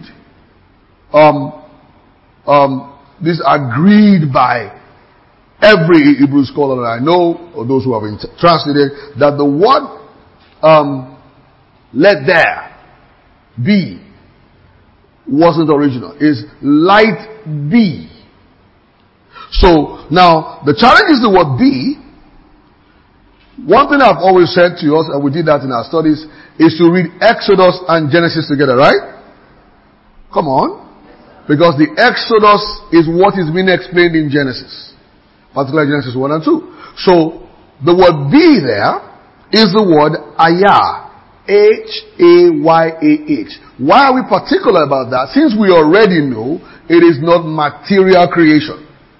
Speaker 1: This is agreed by every Hebrew scholar that I know, or those who have translated, that the word, let there be, wasn't original. It's light be. So, now, the challenge is the word be. One thing I've always said to us, and we did that in our studies, is to read Exodus and Genesis together, right? Come on. Because the Exodus is what is being explained in Genesis. Particularly Genesis 1 and 2. So, the word be there is the word ayah. H-A-Y-A-H. Why are we particular about that? Since we already know it is not material creation.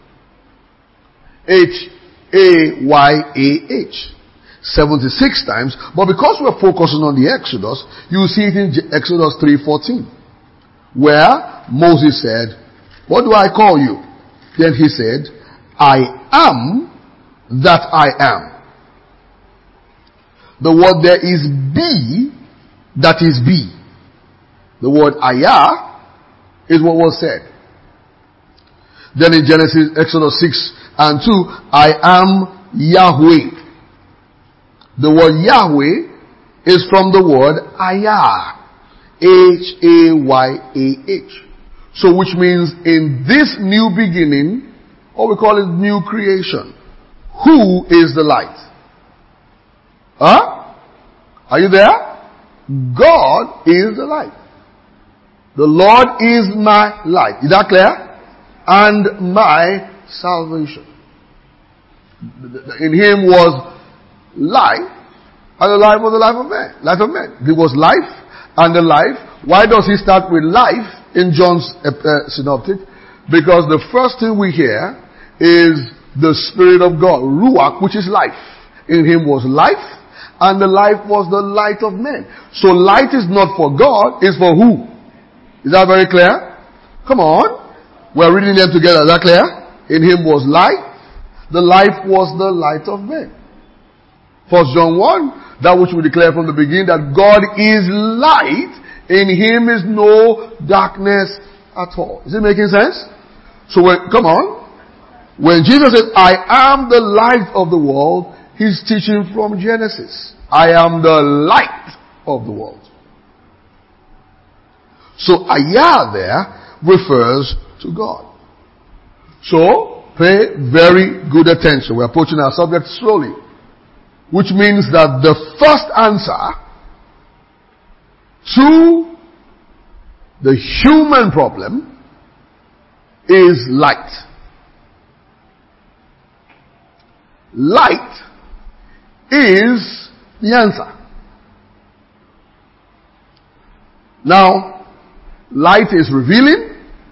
Speaker 1: H-A-Y-A-H. 76 times. But because we're focusing on the Exodus, you see it in Exodus 3:14. Where Moses said, what do I call you? Then he said, I am that I am. The word there is be, that is be. The word ayah is what was said. Then in Exodus 6 and 2, I am Yahweh. The word Yahweh is from the word ayah. H-A-Y-A-H. So which means in this new beginning, or we call it new creation, who is the light? Huh? Are you there? God is the light. The Lord is my light. Is that clear? And my salvation. In him was life, and the life was the life of man. Life of man. There was life and the life. Why does he start with life in John's synoptic? Because the first thing we hear is the Spirit of God, Ruach, which is life. In him was life, and the life was the light of men. So light is not for God, it's for who? Is that very clear? Come on. We're reading them together. Is that clear? In him was light. The life was the light of men. 1 John 1, that which we declare from the beginning, that God is light. In him is no darkness at all. Is it making sense? So come on. When Jesus says, I am the light of the world, he's teaching from Genesis. I am the light of the world. So ayah there refers to God. So pay very good attention. We're approaching our subject slowly. Which means that the first answer to the human problem is light. Light is the answer. Now, light is revealing.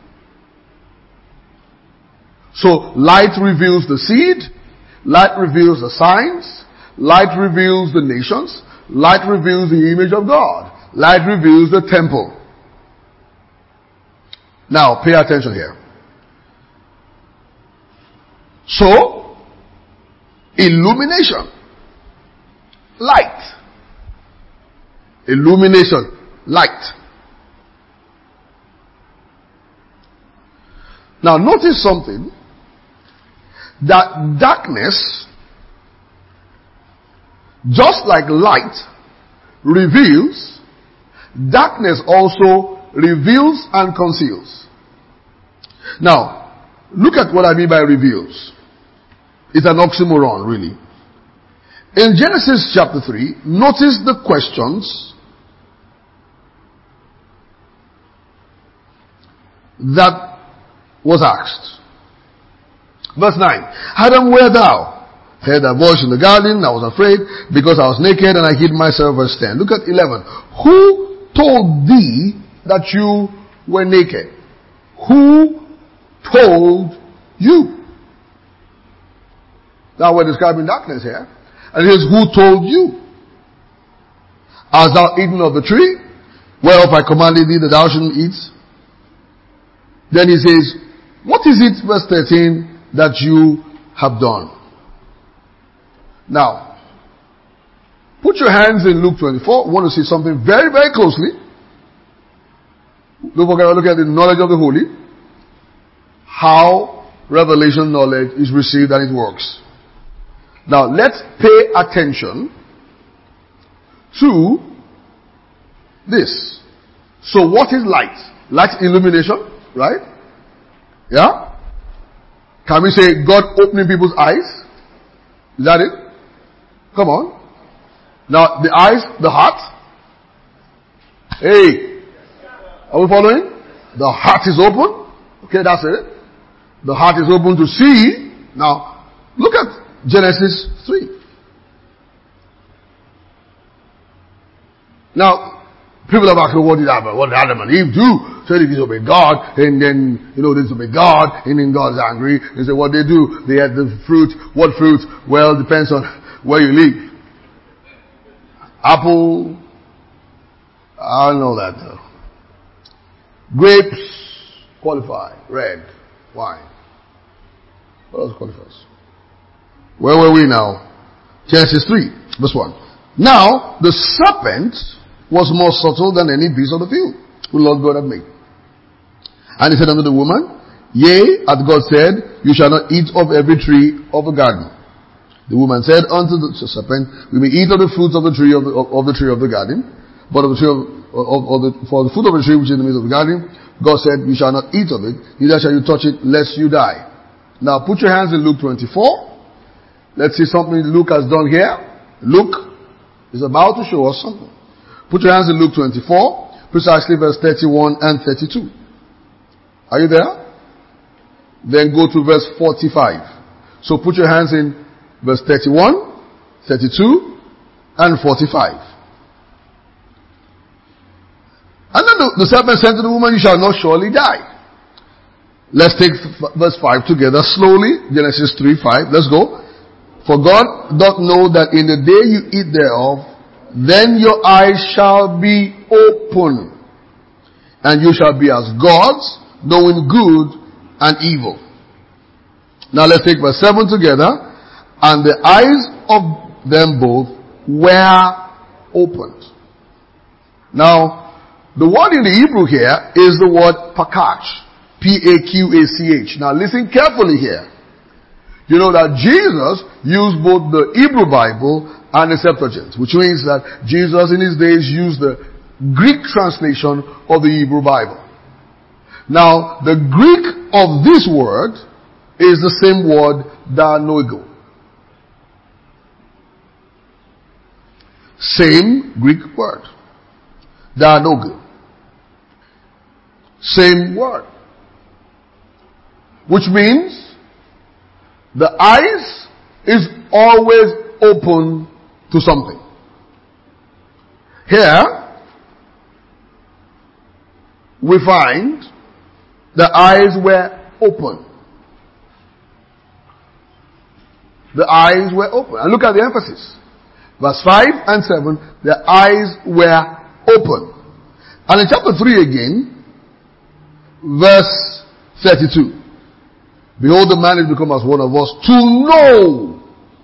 Speaker 1: So, light reveals the seed. Light reveals the signs. Light reveals the nations. Light reveals the image of God. Light reveals the temple. Now, pay attention here. So, illumination. Light. Illumination. Light. Now, notice something. That darkness, just like light reveals, darkness also reveals and conceals. Now, look at what I mean by reveals. It's an oxymoron, really. In Genesis chapter 3, notice the questions that was asked. Verse 9. Adam, where thou? Heard a voice in the garden. I was afraid because I was naked and I hid myself. Verse 10. Look at 11. Who told thee that you were naked? Who told you? Now we're describing darkness here. And it is who told you? Hast thou eaten of the tree whereof I commanded thee that thou shouldn't eat? Then he says, what is it, verse 13, that you have done? Now, put your hands in Luke 24. I want to see something very, very closely. Don't forget to look at the knowledge of the holy. How revelation knowledge is received and it works. Now, let's pay attention to this. So what is light? Light illumination, right? Yeah? Can we say God opening people's eyes? Is that it? Come on. Now, the eyes, the heart. Hey. Are we following? The heart is open. Okay, that's it. The heart is open to see. Now, look at Genesis 3. Now, people have asked, what did Adam and Eve do? So they disobeyed God, and then, they disobeyed God, and then God's angry. They say, what they do? They had the fruit. What fruit? Well, it depends on where you live. Apple. I don't know that though. Grapes qualify. Red wine. What else qualifies? Where were we now? Genesis 3, verse 1. Now, the serpent was more subtle than any beast of the field which Lord God had made. And he said unto the woman, Yea, hath God said, You shall not eat of every tree of the garden. The woman said unto the serpent, We may eat of the fruits of the tree of the garden, but of the tree for the fruit of the tree which is in the midst of the garden, God said, You shall not eat of it, neither shall you touch it, lest you die. Now put your hands in Luke 24. Let's see something Luke has done here. Luke is about to show us something. Put your hands in Luke 24, precisely verse 31 and 32. Are you there? Then go to verse 45. So put your hands in verse 31, 32, and 45. And then the serpent said to the woman, You shall not surely die. Let's take verse 5 together slowly. Genesis 3:5. Let's go. For God doth know that in the day you eat thereof, then your eyes shall be open, and you shall be as gods, knowing good and evil. Now let's take verse 7 together. And the eyes of them both were opened. Now, the word in the Hebrew here is the word pakach. P-A-Q-A-C-H. Now listen carefully here. You know that Jesus used both the Hebrew Bible and the Septuagint, which means that Jesus in his days used the Greek translation of the Hebrew Bible. Now, the Greek of this word is the same word, dianoigo. Same Greek word. Dianoigo. Same word. Which means the eyes is always open to something. Here, we find the eyes were open. The eyes were open. And look at the emphasis. Verse 5 and 7, the eyes were open. And in chapter 3 again, verse 32. Behold, the man is become as one of us to know.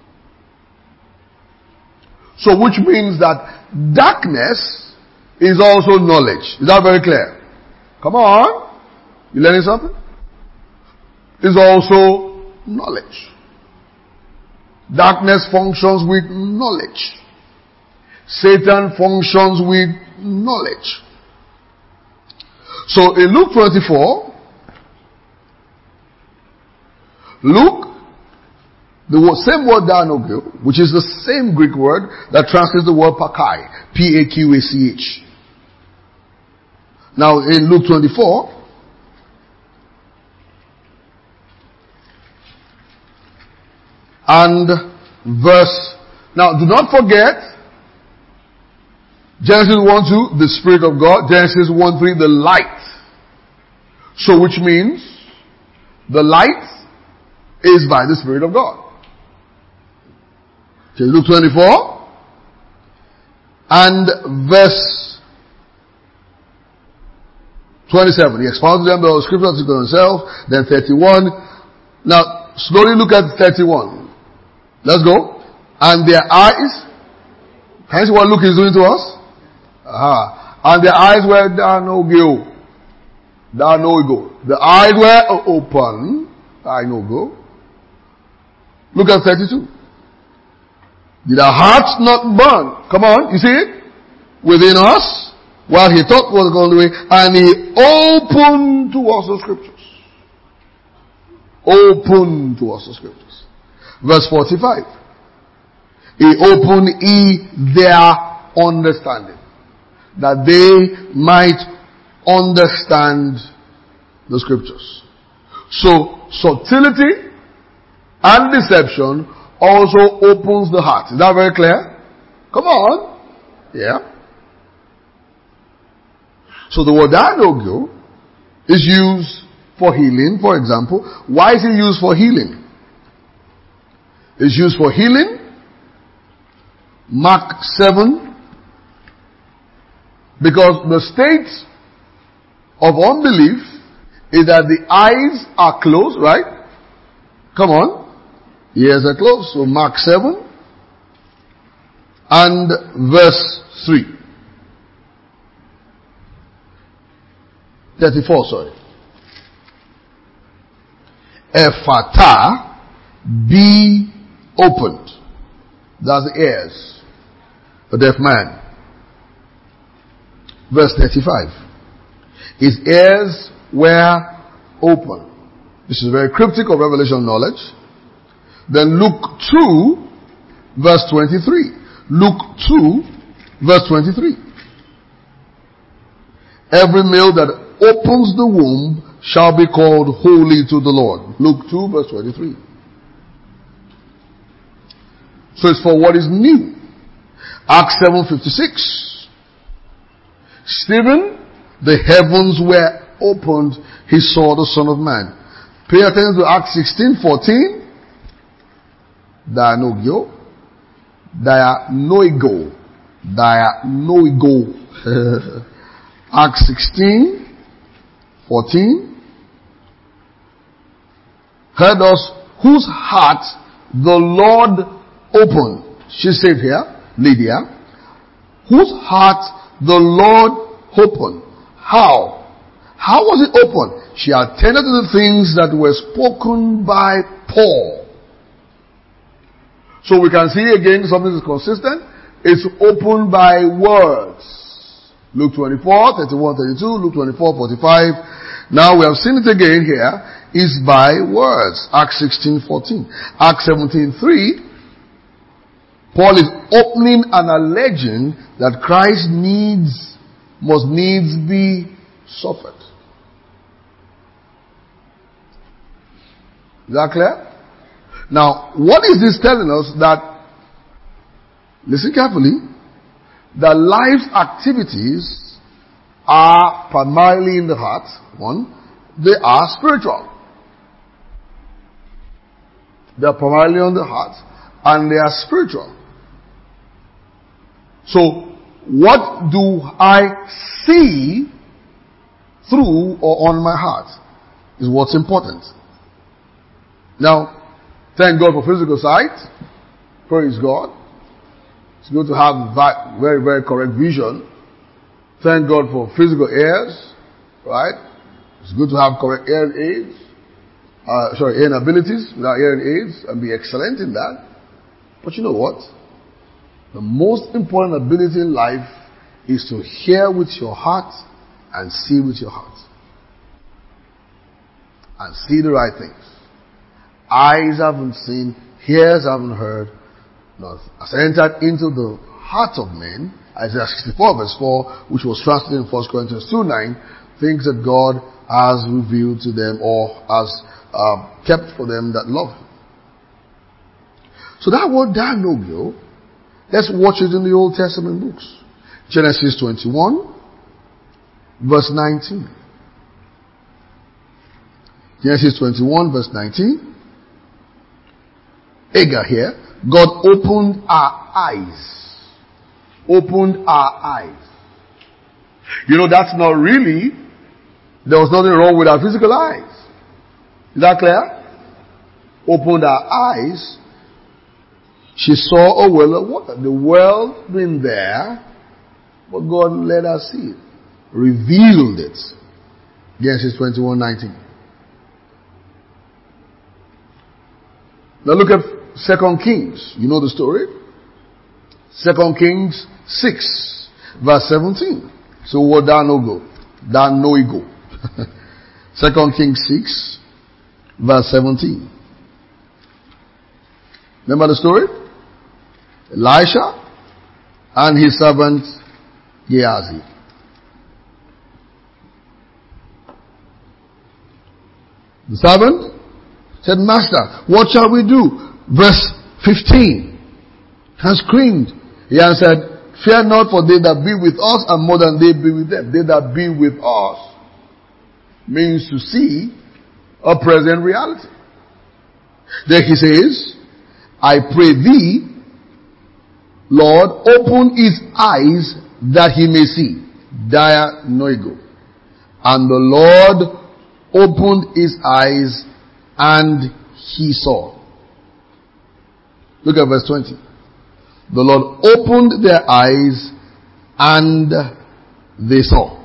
Speaker 1: So which means that darkness is also knowledge. Is that very clear? Come on. You learning something? Is also knowledge. Darkness functions with knowledge. Satan functions with knowledge. So in Luke 24, Luke, the same word dianogo, which is the same Greek word that translates the word pakai, P-A-Q-A-C-H. Now in Luke 24, and verse, now do not forget, Genesis 1:2, the Spirit of God. Genesis 1:3, the light. So which means, the light is by the Spirit of God. Okay, Luke 24, And verse 27. He expounded them the scripture to himself. Then 31. Now, slowly look at 31. Let's go. And their eyes. Can you see what Luke is doing to us? And their eyes were down no go. Down no go. The eyes were open. I no go. Look at 32. Did our hearts not burn? Come on, you see it? Within us. While he thought was going the way. And he opened to us the scriptures. Open to us the scriptures. Verse 45. He opened their understanding, that they might understand the scriptures. So, subtlety and deception also opens the heart. Is that very clear? Come on. Yeah. So the word dianogo is used for healing, for example. Why is it used for healing? It's used for healing. Mark 7. Because the state of unbelief is that the eyes are closed, right? Come on. Ears are closed. So Mark 7 and verse 3. 34, sorry. Ephata, be opened. That's the ears. The deaf man. Verse 35. His ears were open. This is very cryptic of revelation knowledge. Then Luke 2, verse 23. Luke 2, verse 23. Every male that opens the womb shall be called holy to the Lord. Luke 2, verse 23. So it's for what is new. Acts 7:56. Stephen, the heavens were opened. He saw the Son of Man. Pay attention to Acts 16:14. Dianogo. Dianoigo. Dianoigo. Acts 16:14. Heard us whose heart the Lord opened. She said here, Lydia, whose heart the Lord opened. How? How was it opened? She attended to the things that were spoken by Paul. So we can see again something is consistent. It's opened by words. Luke 24, 31, 32, Luke 24, 45. Now we have seen it again here. Is by words. Acts 16:14. Acts 17:3. Paul is opening and alleging that Christ must needs be suffered. Is that clear? Now, what is this telling us? That, listen carefully, that life's activities are primarily in the heart. One, they are spiritual. They are primarily on the heart and they are spiritual. So, what do I see through or on my heart is what's important. Now, thank God for physical sight. Praise God. It's good to have that very, very correct vision. Thank God for physical ears. Right? It's good to have correct hearing aids. Hearing abilities without hearing aids and be excellent in that. But you know what? The most important ability in life is to hear with your heart and see with your heart. And see the right things. Eyes haven't seen, ears haven't heard, nor has entered into the heart of men. Isaiah 64 verse 4, which was translated in 1 Corinthians 2:9, things that God has revealed to them or has kept for them that love Him. So that word dianogo, let's watch it in the Old Testament books. Genesis 21, verse 19. Genesis 21, verse 19. Hagar here, God opened our eyes. opened our eyes. You know, that's not really, there was nothing wrong with our physical eyes. Is that clear? Opened our eyes. She saw a well of water. The well been there, but God let her see it. Revealed it. Genesis 21:19. Now look at 2 Kings. You know the story? 2 Kings 6, verse 17. So what thou no go? Thou no go. 2 Kings 6, verse 17. Remember the story? Elisha and his servant Gehazi. The servant said, Master, what shall we do? Verse 15. And screamed. He answered, Fear not, for they that be with us are more than they be with them. They that be with us means to see a present reality. Then he says, I pray thee, Lord, open his eyes that he may see. Dia noigo. And the Lord opened his eyes and he saw. Look at verse 20. The Lord opened their eyes and they saw.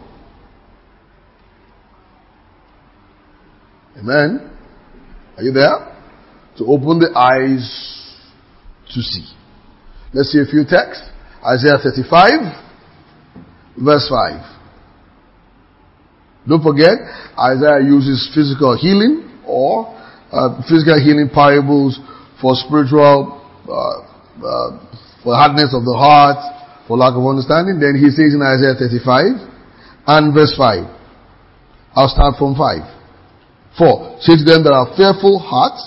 Speaker 1: Amen. Are you there? To open the eyes to see. Let's see a few texts. Isaiah 35, verse 5. Don't forget, Isaiah uses physical healing or physical healing parables for spiritual, for hardness of the heart, for lack of understanding. Then he says in Isaiah 35 and verse 5. I'll start from 5. 4. Say to them that are fearful hearts.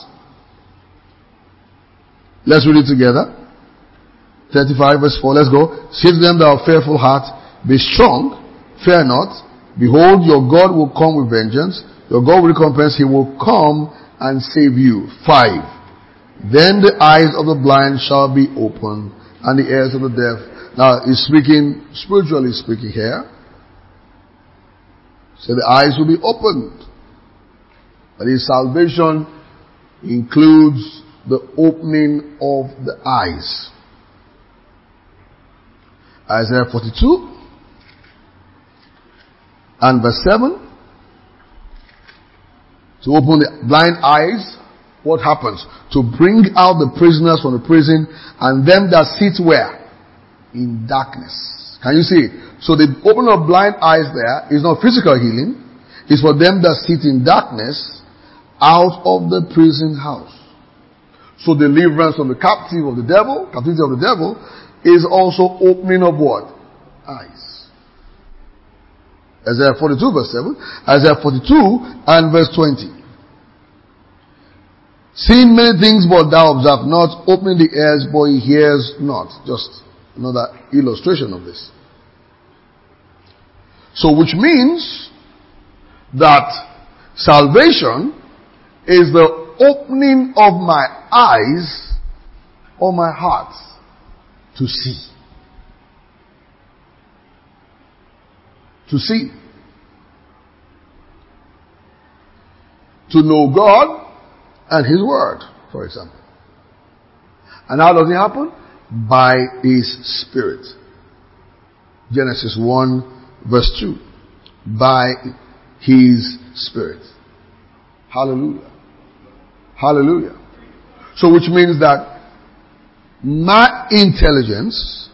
Speaker 1: Let's read it together. 35 verse 4. Let's go. Say to them that are fearful hearts, be strong, fear not. Behold, your God will come with vengeance. Your God will recompense. He will come and save you. 5. Then the eyes of the blind shall be opened, and the ears of the deaf. Now, he's speaking, spiritually speaking here. So the eyes will be opened. That is, salvation includes the opening of the eyes. Isaiah 42 and verse 7. To open the blind eyes, what happens? To bring out the prisoners from the prison, and them that sit where? In darkness. Can you see it? So the opening of blind eyes there is not physical healing. It's for them that sit in darkness out of the prison house. So deliverance from the captivity of the devil is also opening of what? Eyes. Isaiah 42 verse 7. Isaiah 42 and verse 20. Seeing many things but thou observe not, opening the ears but he hears not. Just another illustration of this. So which means that salvation is the opening of my eyes or my heart to see. To see. To know God and His Word, for example. And how does it happen? By His Spirit. Genesis 1 verse 2. By His Spirit. Hallelujah. Hallelujah. So which means that my intelligence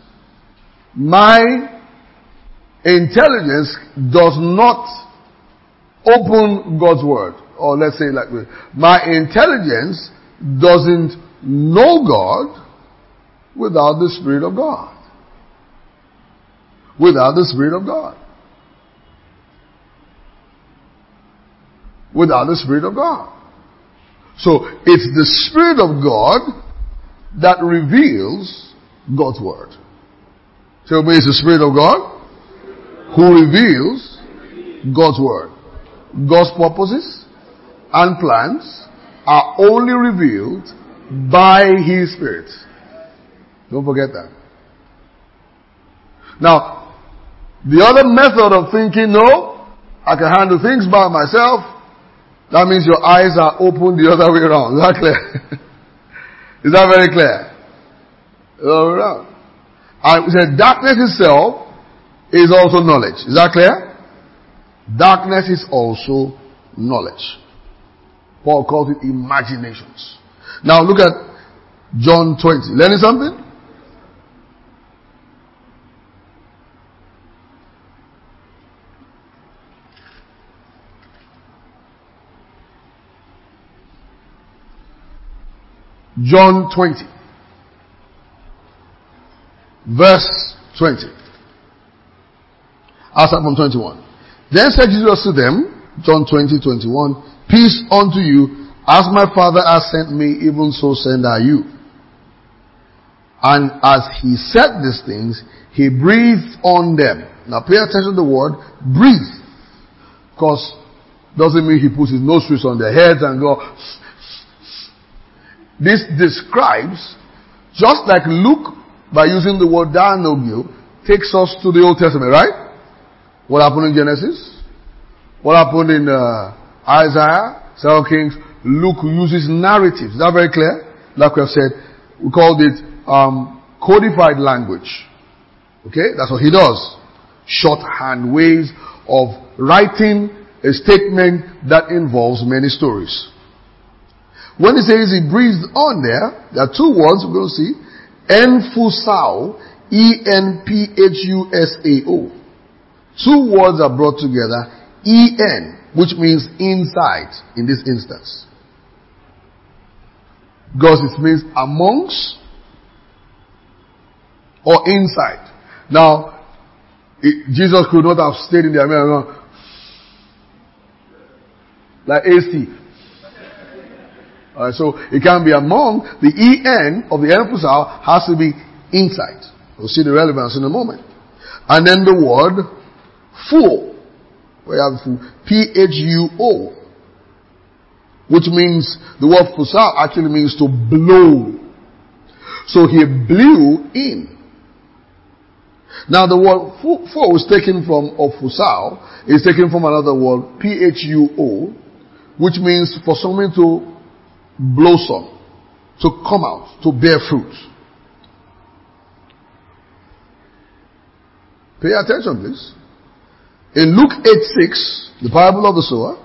Speaker 1: does not open God's Word. Or let's say like this. My intelligence doesn't know God without the Spirit of God. Without the Spirit of God. Without the Spirit of God. So it's the Spirit of God that reveals God's Word. So it's the Spirit of God who reveals God's Word. God's purposes and plans are only revealed by His Spirit. Don't forget that. Now, the other method of thinking, no, I can handle things by myself, that means your eyes are open the other way around. Is that clear? Is that very clear? The other way around. And we said darkness itself is also knowledge. Is that clear? Darkness is also knowledge. Paul calls it imaginations. Now look at John 20. Learning something? John 20. Verse 20. I'll start from 21. Then said Jesus to them, John 20, 21, peace unto you, as my Father has sent me, even so send I you. And as he said these things, he breathed on them. Now pay attention to the word, breathe. Because doesn't mean he puts his nostrils on their heads and go. This describes, just like Luke, by using the word dianogio, takes us to the Old Testament, right? What happened in Genesis? What happened in Isaiah? 2 Kings? Luke uses narratives. Is that very clear? Like we have said, we called it codified language. Okay? That's what he does. Shorthand ways of writing a statement that involves many stories. When he says he breathed on there are two words we're going to see. Enfusao, E-N-P-H-U-S-A-O. Two words are brought together. E-N, which means inside in this instance. Because it means amongst or inside. Now, Jesus could not have stayed in the American like AC. So it can be among. The E-N of the emphasal has to be inside. We'll see the relevance in a moment. And then the word full. We have P-H-U-O. Which means, the word fusal actually means to blow. So he blew in. Now the word full is taken from, of fusal, is taken from another word, P-H-U-O, which means for something to blossom, to come out, to bear fruit. Pay attention, please. In Luke 8:6, the parable of the sower,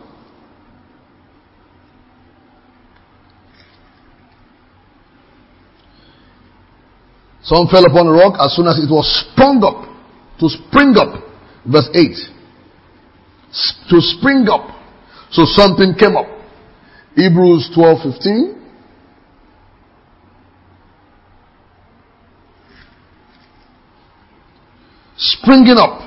Speaker 1: some fell upon a rock as soon as it was sprung up. To spring up. Verse 8. To spring up. So something came up. Hebrews 12:15. Springing up.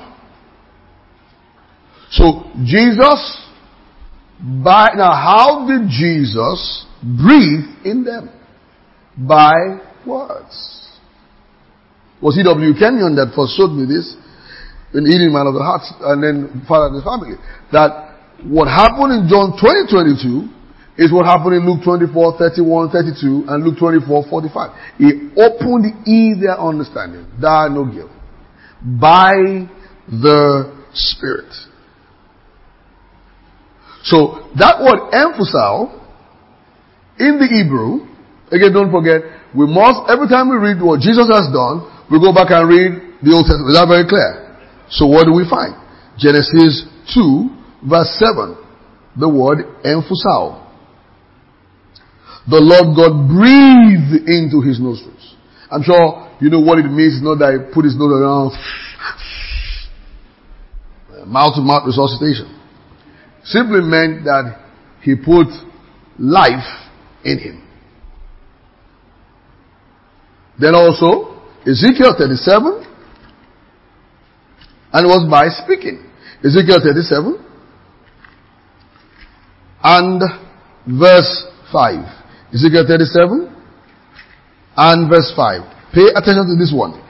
Speaker 1: So Jesus, now how did Jesus breathe in them? By words. Was E.W. Kenyon that first showed me this in Eating Man of the Heart and then Father of the Family. That what happened in John 20:22 is what happened in Luke 24:31-32 and Luke 24:45. He opened their understanding. There no guilt. By the Spirit. So that word emphasal in the Hebrew, again don't forget, we must, every time we read what Jesus has done, we go back and read the Old Testament. Is that very clear? So what do we find? Genesis 2:7. The word emphasal. The Lord God breathed into his nostrils. I'm sure you know what it means. It's not that he put his nose around. Mouth-to-mouth resuscitation. Simply meant that he put life in him. Then also, Ezekiel 37, and it was by speaking. Ezekiel 37 and verse 5. Ezekiel 37 and verse 5. Pay attention to this one.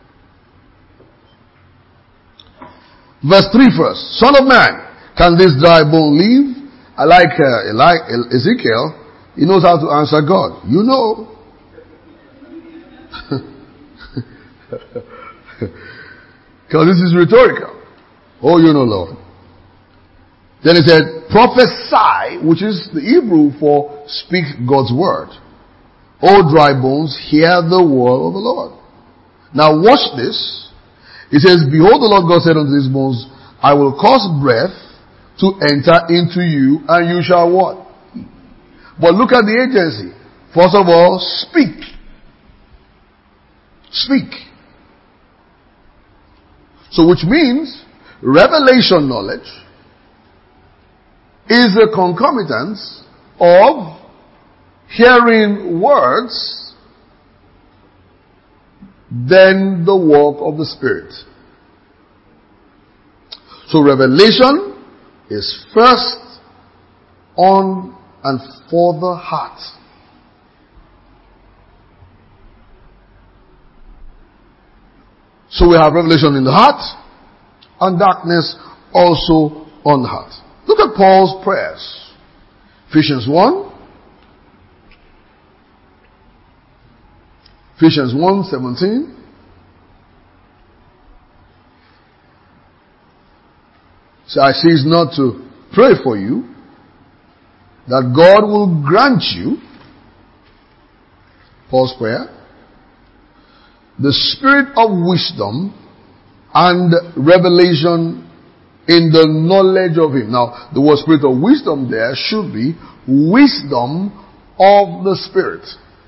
Speaker 1: Verse 3 first. Son of man, can this dry bone live? I like Ezekiel. He knows how to answer God. You know. Because this is rhetorical. Oh, you know, Lord. Then he said, prophesy, which is the Hebrew for speak God's word. O dry bones, hear the word of the Lord. Now watch this. He says, behold, the Lord God said unto these bones, I will cause breath to enter into you, and you shall what? But look at the agency. First of all, speak. Speak. So which means, revelation knowledge is a concomitance of hearing words, then the work of the Spirit. So revelation is first on and for the heart. So we have revelation in the heart and darkness also on the heart. Look at Paul's prayers. Ephesians 1. Ephesians 1:17. So I cease not to pray for you that God will grant you, Paul's prayer, the spirit of wisdom and revelation in the knowledge of Him. Now, the word spirit of wisdom there should be wisdom of the Spirit.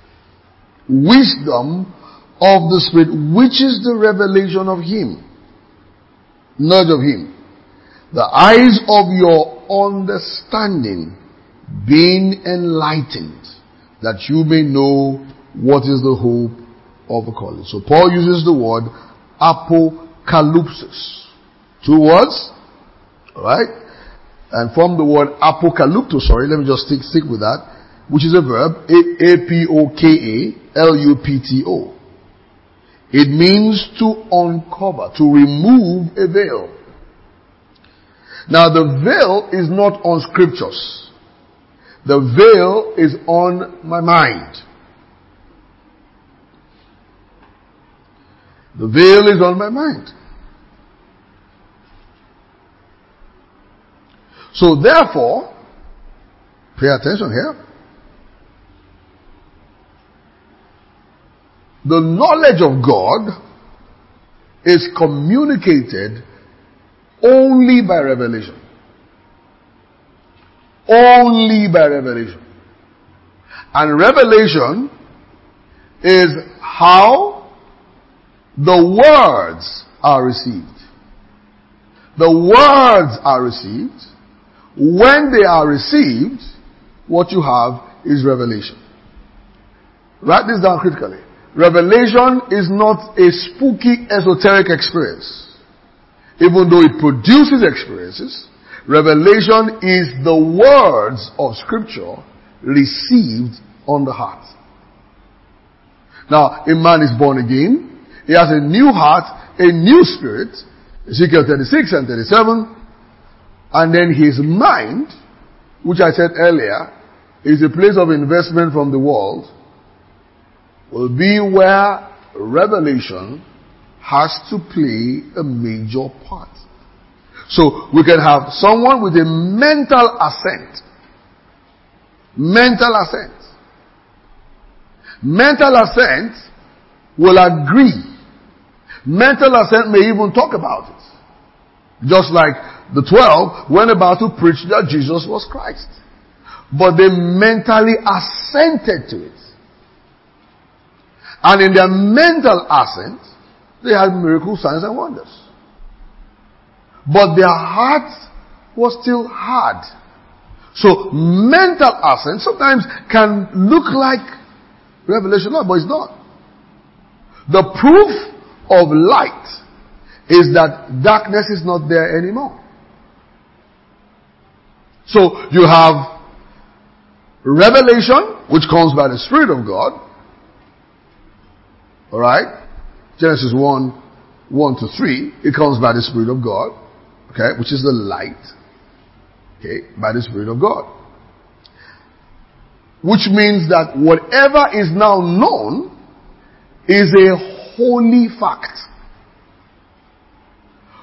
Speaker 1: Wisdom of the Spirit, which is the revelation of Him. Knowledge of Him. The eyes of your understanding being enlightened, that you may know what is the hope of the calling. So Paul uses the word apocalypsis. 2 words. Alright? And from the word apocalypto, let me just stick with that, which is a verb, A-P-O-K-A-L-U-P-T-O. It means to uncover, to remove a veil. Now the veil is not on scriptures. The veil is on my mind. The veil is on my mind. So therefore, pay attention here. The knowledge of God is communicated only by revelation. Only by revelation. And revelation is how the words are received. The words are received. When they are received, what you have is revelation. Write this down critically. Revelation is not a spooky, esoteric experience. Even though it produces experiences, revelation is the words of Scripture received on the heart. Now, a man is born again. He has a new heart, a new spirit. Ezekiel 36 and 37. And then his mind, which I said earlier, is a place of investment from the world, will be where revelation has to play a major part. So we can have someone with a mental assent. Mental assent. Mental assent will agree. Mental assent may even talk about it. Just like the 12 went about to preach that Jesus was Christ. But they mentally assented to it. And in their mental assent, they had miracles, signs and wonders. But their heart was still hard. So mental assent sometimes can look like revelation, but it's not. The proof of light is that darkness is not there anymore. So you have revelation, which comes by the Spirit of God. Alright? Genesis 1:1-3, it comes by the Spirit of God. Okay? Which is the light. Okay? By the Spirit of God. Which means that whatever is now known is a holy fact.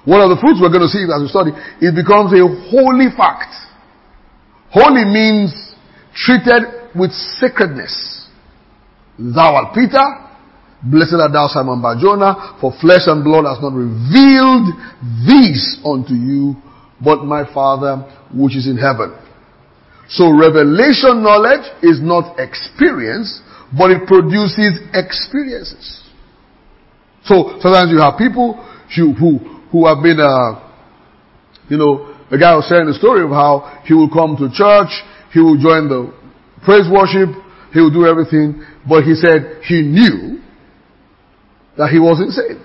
Speaker 1: one of the fruits we're going to see as we study, it becomes a holy fact. Holy means treated with sacredness. Thou art Peter, blessed art thou Simon Bar-Jonah, for flesh and blood has not revealed this unto you, but my Father which is in heaven. So revelation knowledge is not experience, but it produces experiences. So sometimes you have people who have been, the guy was sharing the story of how he will come to church, he will join the praise worship, he will do everything, but he said he knew that he wasn't saved.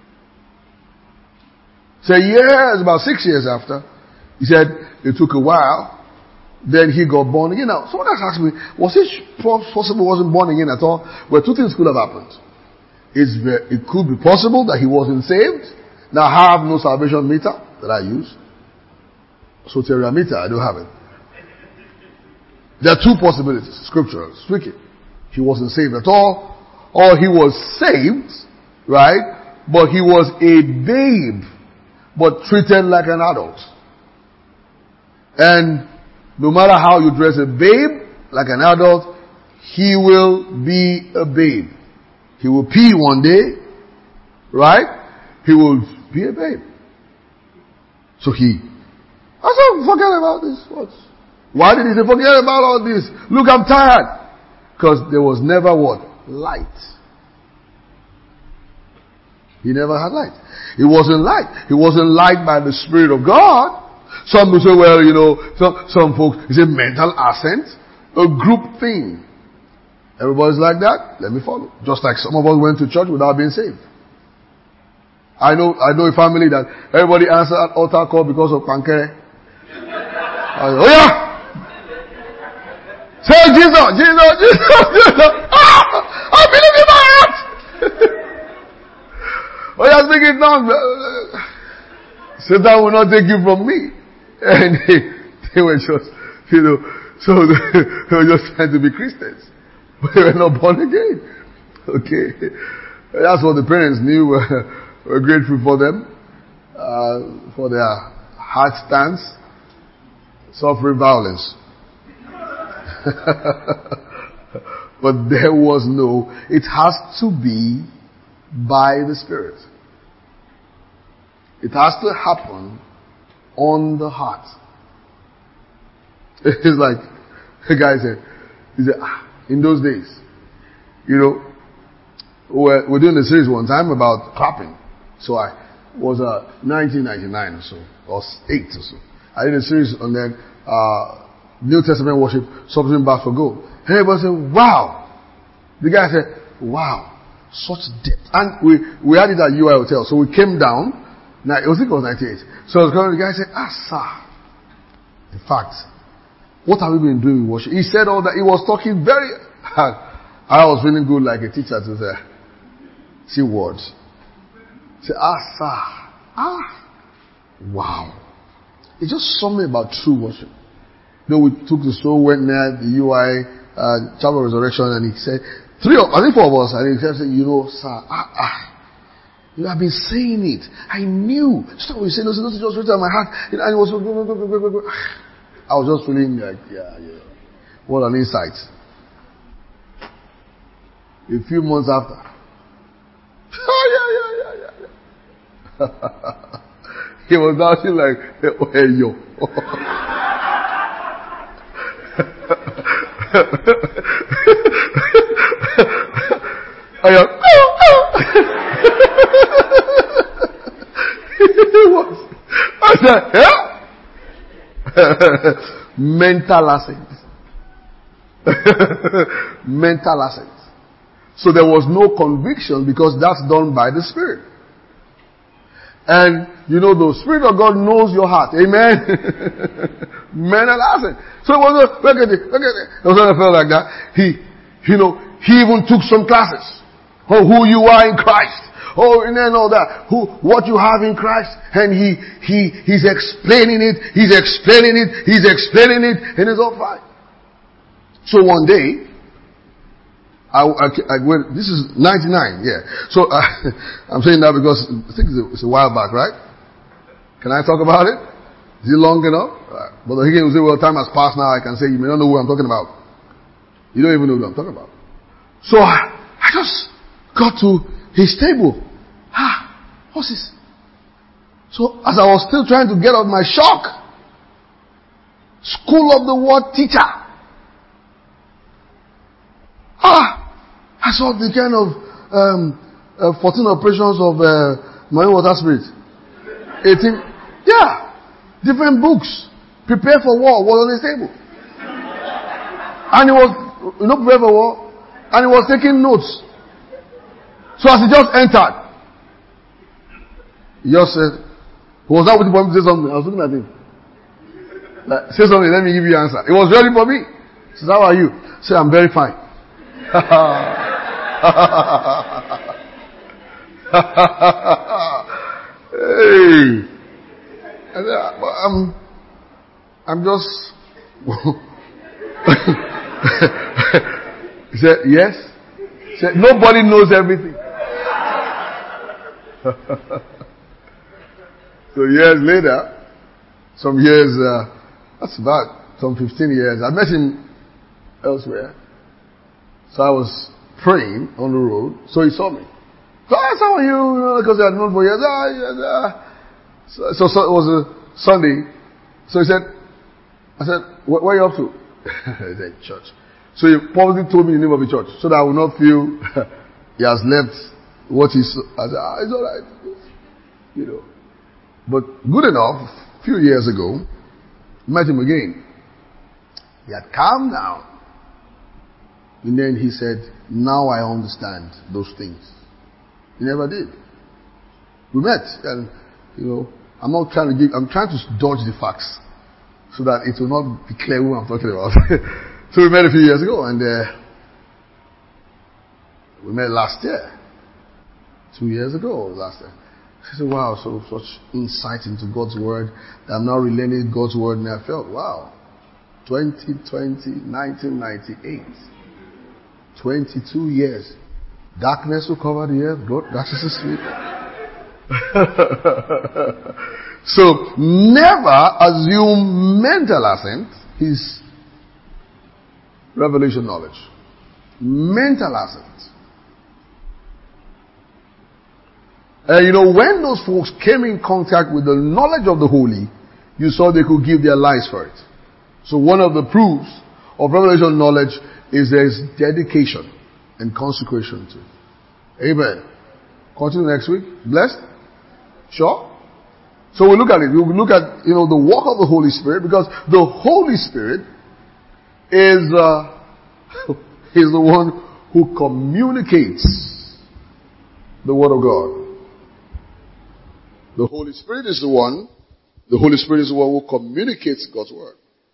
Speaker 1: So years, about 6 years after, he said it took a while, then he got born again. Now, someone else asked me, was it possible he wasn't born again at all? Well, two things could have happened. It could be possible that he wasn't saved. Now, I have no salvation meter that I use. Soteria meter, I don't have it. There are two possibilities, scriptural speaking. He wasn't saved at all, or he was saved, right? But he was a babe, but treated like an adult. And no matter how you dress a babe, like an adult, he will be a babe. He will pee one day, right? He will be a babe. So I said, forget about this. What? Why did he say, forget about all this? Look, I'm tired. Because there was never what? Light. He never had light. It wasn't light. It wasn't light by the Spirit of God. Some will say, well, some folks, it's a mental assent, a group thing. Everybody's like that, let me follow. Just like some of us went to church without being saved. I know a family that everybody answered at altar call because of pankere. Oh yeah! Say Jesus, Jesus, Jesus, Jesus! I believe in my heart! Oh yeah, speak it down. Satan will not take you from me. And they were just, so they were just trying to be Christians. But they were not born again. Okay. That's what the parents knew. We're grateful for them, for their hard stance, suffering violence. But there was it has to be by the Spirit. It has to happen on the heart. It's like, the guy said, in those days, we're doing a series one time about clapping. So I was 1999 or so, or 8 or so. I did a series on that, New Testament worship, something back for gold. And everybody said, wow. The guy said, wow, such depth. And we had it at UI Hotel. So we came down. Now, it was 98. So I was going, the guy said, sir, in fact, what have we been doing with worship? He said all that. He was talking very hard. I was feeling good like a teacher to say, see words. Say, sir. Wow. It's just something about true worship. We took the soul, went near the UI, Chapel of Resurrection, and he said, 4 of us, and he said, sir, you have been saying it. I knew. Stop you saying, no, just written in my heart. And it was, I was just feeling like, yeah. What an insight. A few months after. He was dancing like, hey, yo. I said, mental assent. Mental assent. So there was no conviction because that's done by the Spirit. And the Spirit of God knows your heart. Amen. Mental assent. So it was look at it. It was when I felt like that. He even took some classes on who you are in Christ. And then all that. What you have in Christ. And he's explaining it. He's explaining it. And it's all fine. So one day, this is 99, yeah. So, I'm saying that because I think it's a while back, right? Can I talk about it? Is it long enough? But he will say, well, time has passed now. I can say, you may not know who I'm talking about. You don't even know who I'm talking about. So I just got to his table. Horses. So as I was still trying to get out my shock, School of the Word teacher. I saw the kind of 14 operations of marine water spirit. 18. Yeah. Different books. Prepare for war was on his table. And he was, prepare for war. And he was taking notes. So as he just entered, he just said, was that waiting for him to say something? I was looking at him. Like, say something, let me give you an answer. It was ready for me. He says, how are you? I said, I'm very fine. Hey. I'm just. He said, yes. He said, nobody knows everything. So years later, some years, that's about some 15 years, I met him elsewhere. So I was praying on the road, so he saw me. So I said, how are you? Because I had known for years. So it was a Sunday. So he said, I said, where are you up to? He said, church. So he probably told me the name of the church, so that I would not feel he has left what he saw. I said, it's alright. But good enough, a few years ago, met him again. He had calmed down. And then he said, now I understand those things. He never did. We met, and I'm trying to dodge the facts so that it will not be clear who I'm talking about. So we met a few years ago, and we met last year. 2 years ago, last year. She said, wow, so such insight into God's word. I'm now relaying God's word, and I felt, wow. 2020, 1998. 22 years. Darkness will cover the earth. God, that is His spirit. So, never assume mental assent is revelation knowledge. Mental assent. When those folks came in contact with the knowledge of the holy, you saw they could give their lives for it. So one of the proofs of revelation knowledge is there is dedication and consecration to it. Amen. Continue next week. Blessed? Sure? So we'll look at it. We'll look at, the work of the Holy Spirit, because the Holy Spirit is the one who communicates the Word of God. The Holy Spirit is the one who communicates God's Word.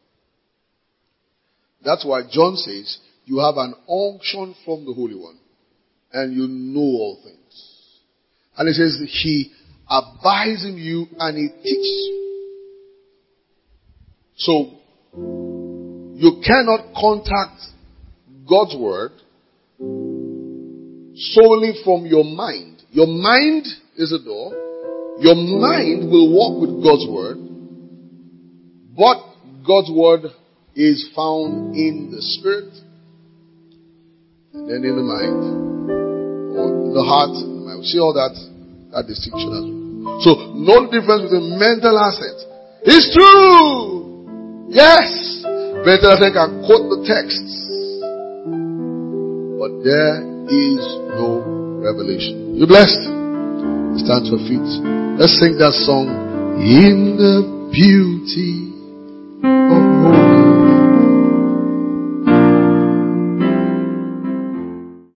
Speaker 1: That's why John says, you have an unction from the Holy One, and you know all things. And it says, He abides in you and He teaches you. So, you cannot contact God's Word solely from your mind. Your mind is a door. Your mind will walk with God's Word, but God's Word is found in the Spirit, and then in the mind, or in the heart, in the mind. We see all that distinction as well. So, no difference between mental assent. It's true! Yes! Mental assent can quote the texts, but there is no revelation. You blessed? Stand to your feet. Let's sing that song. In the beauty of holiness.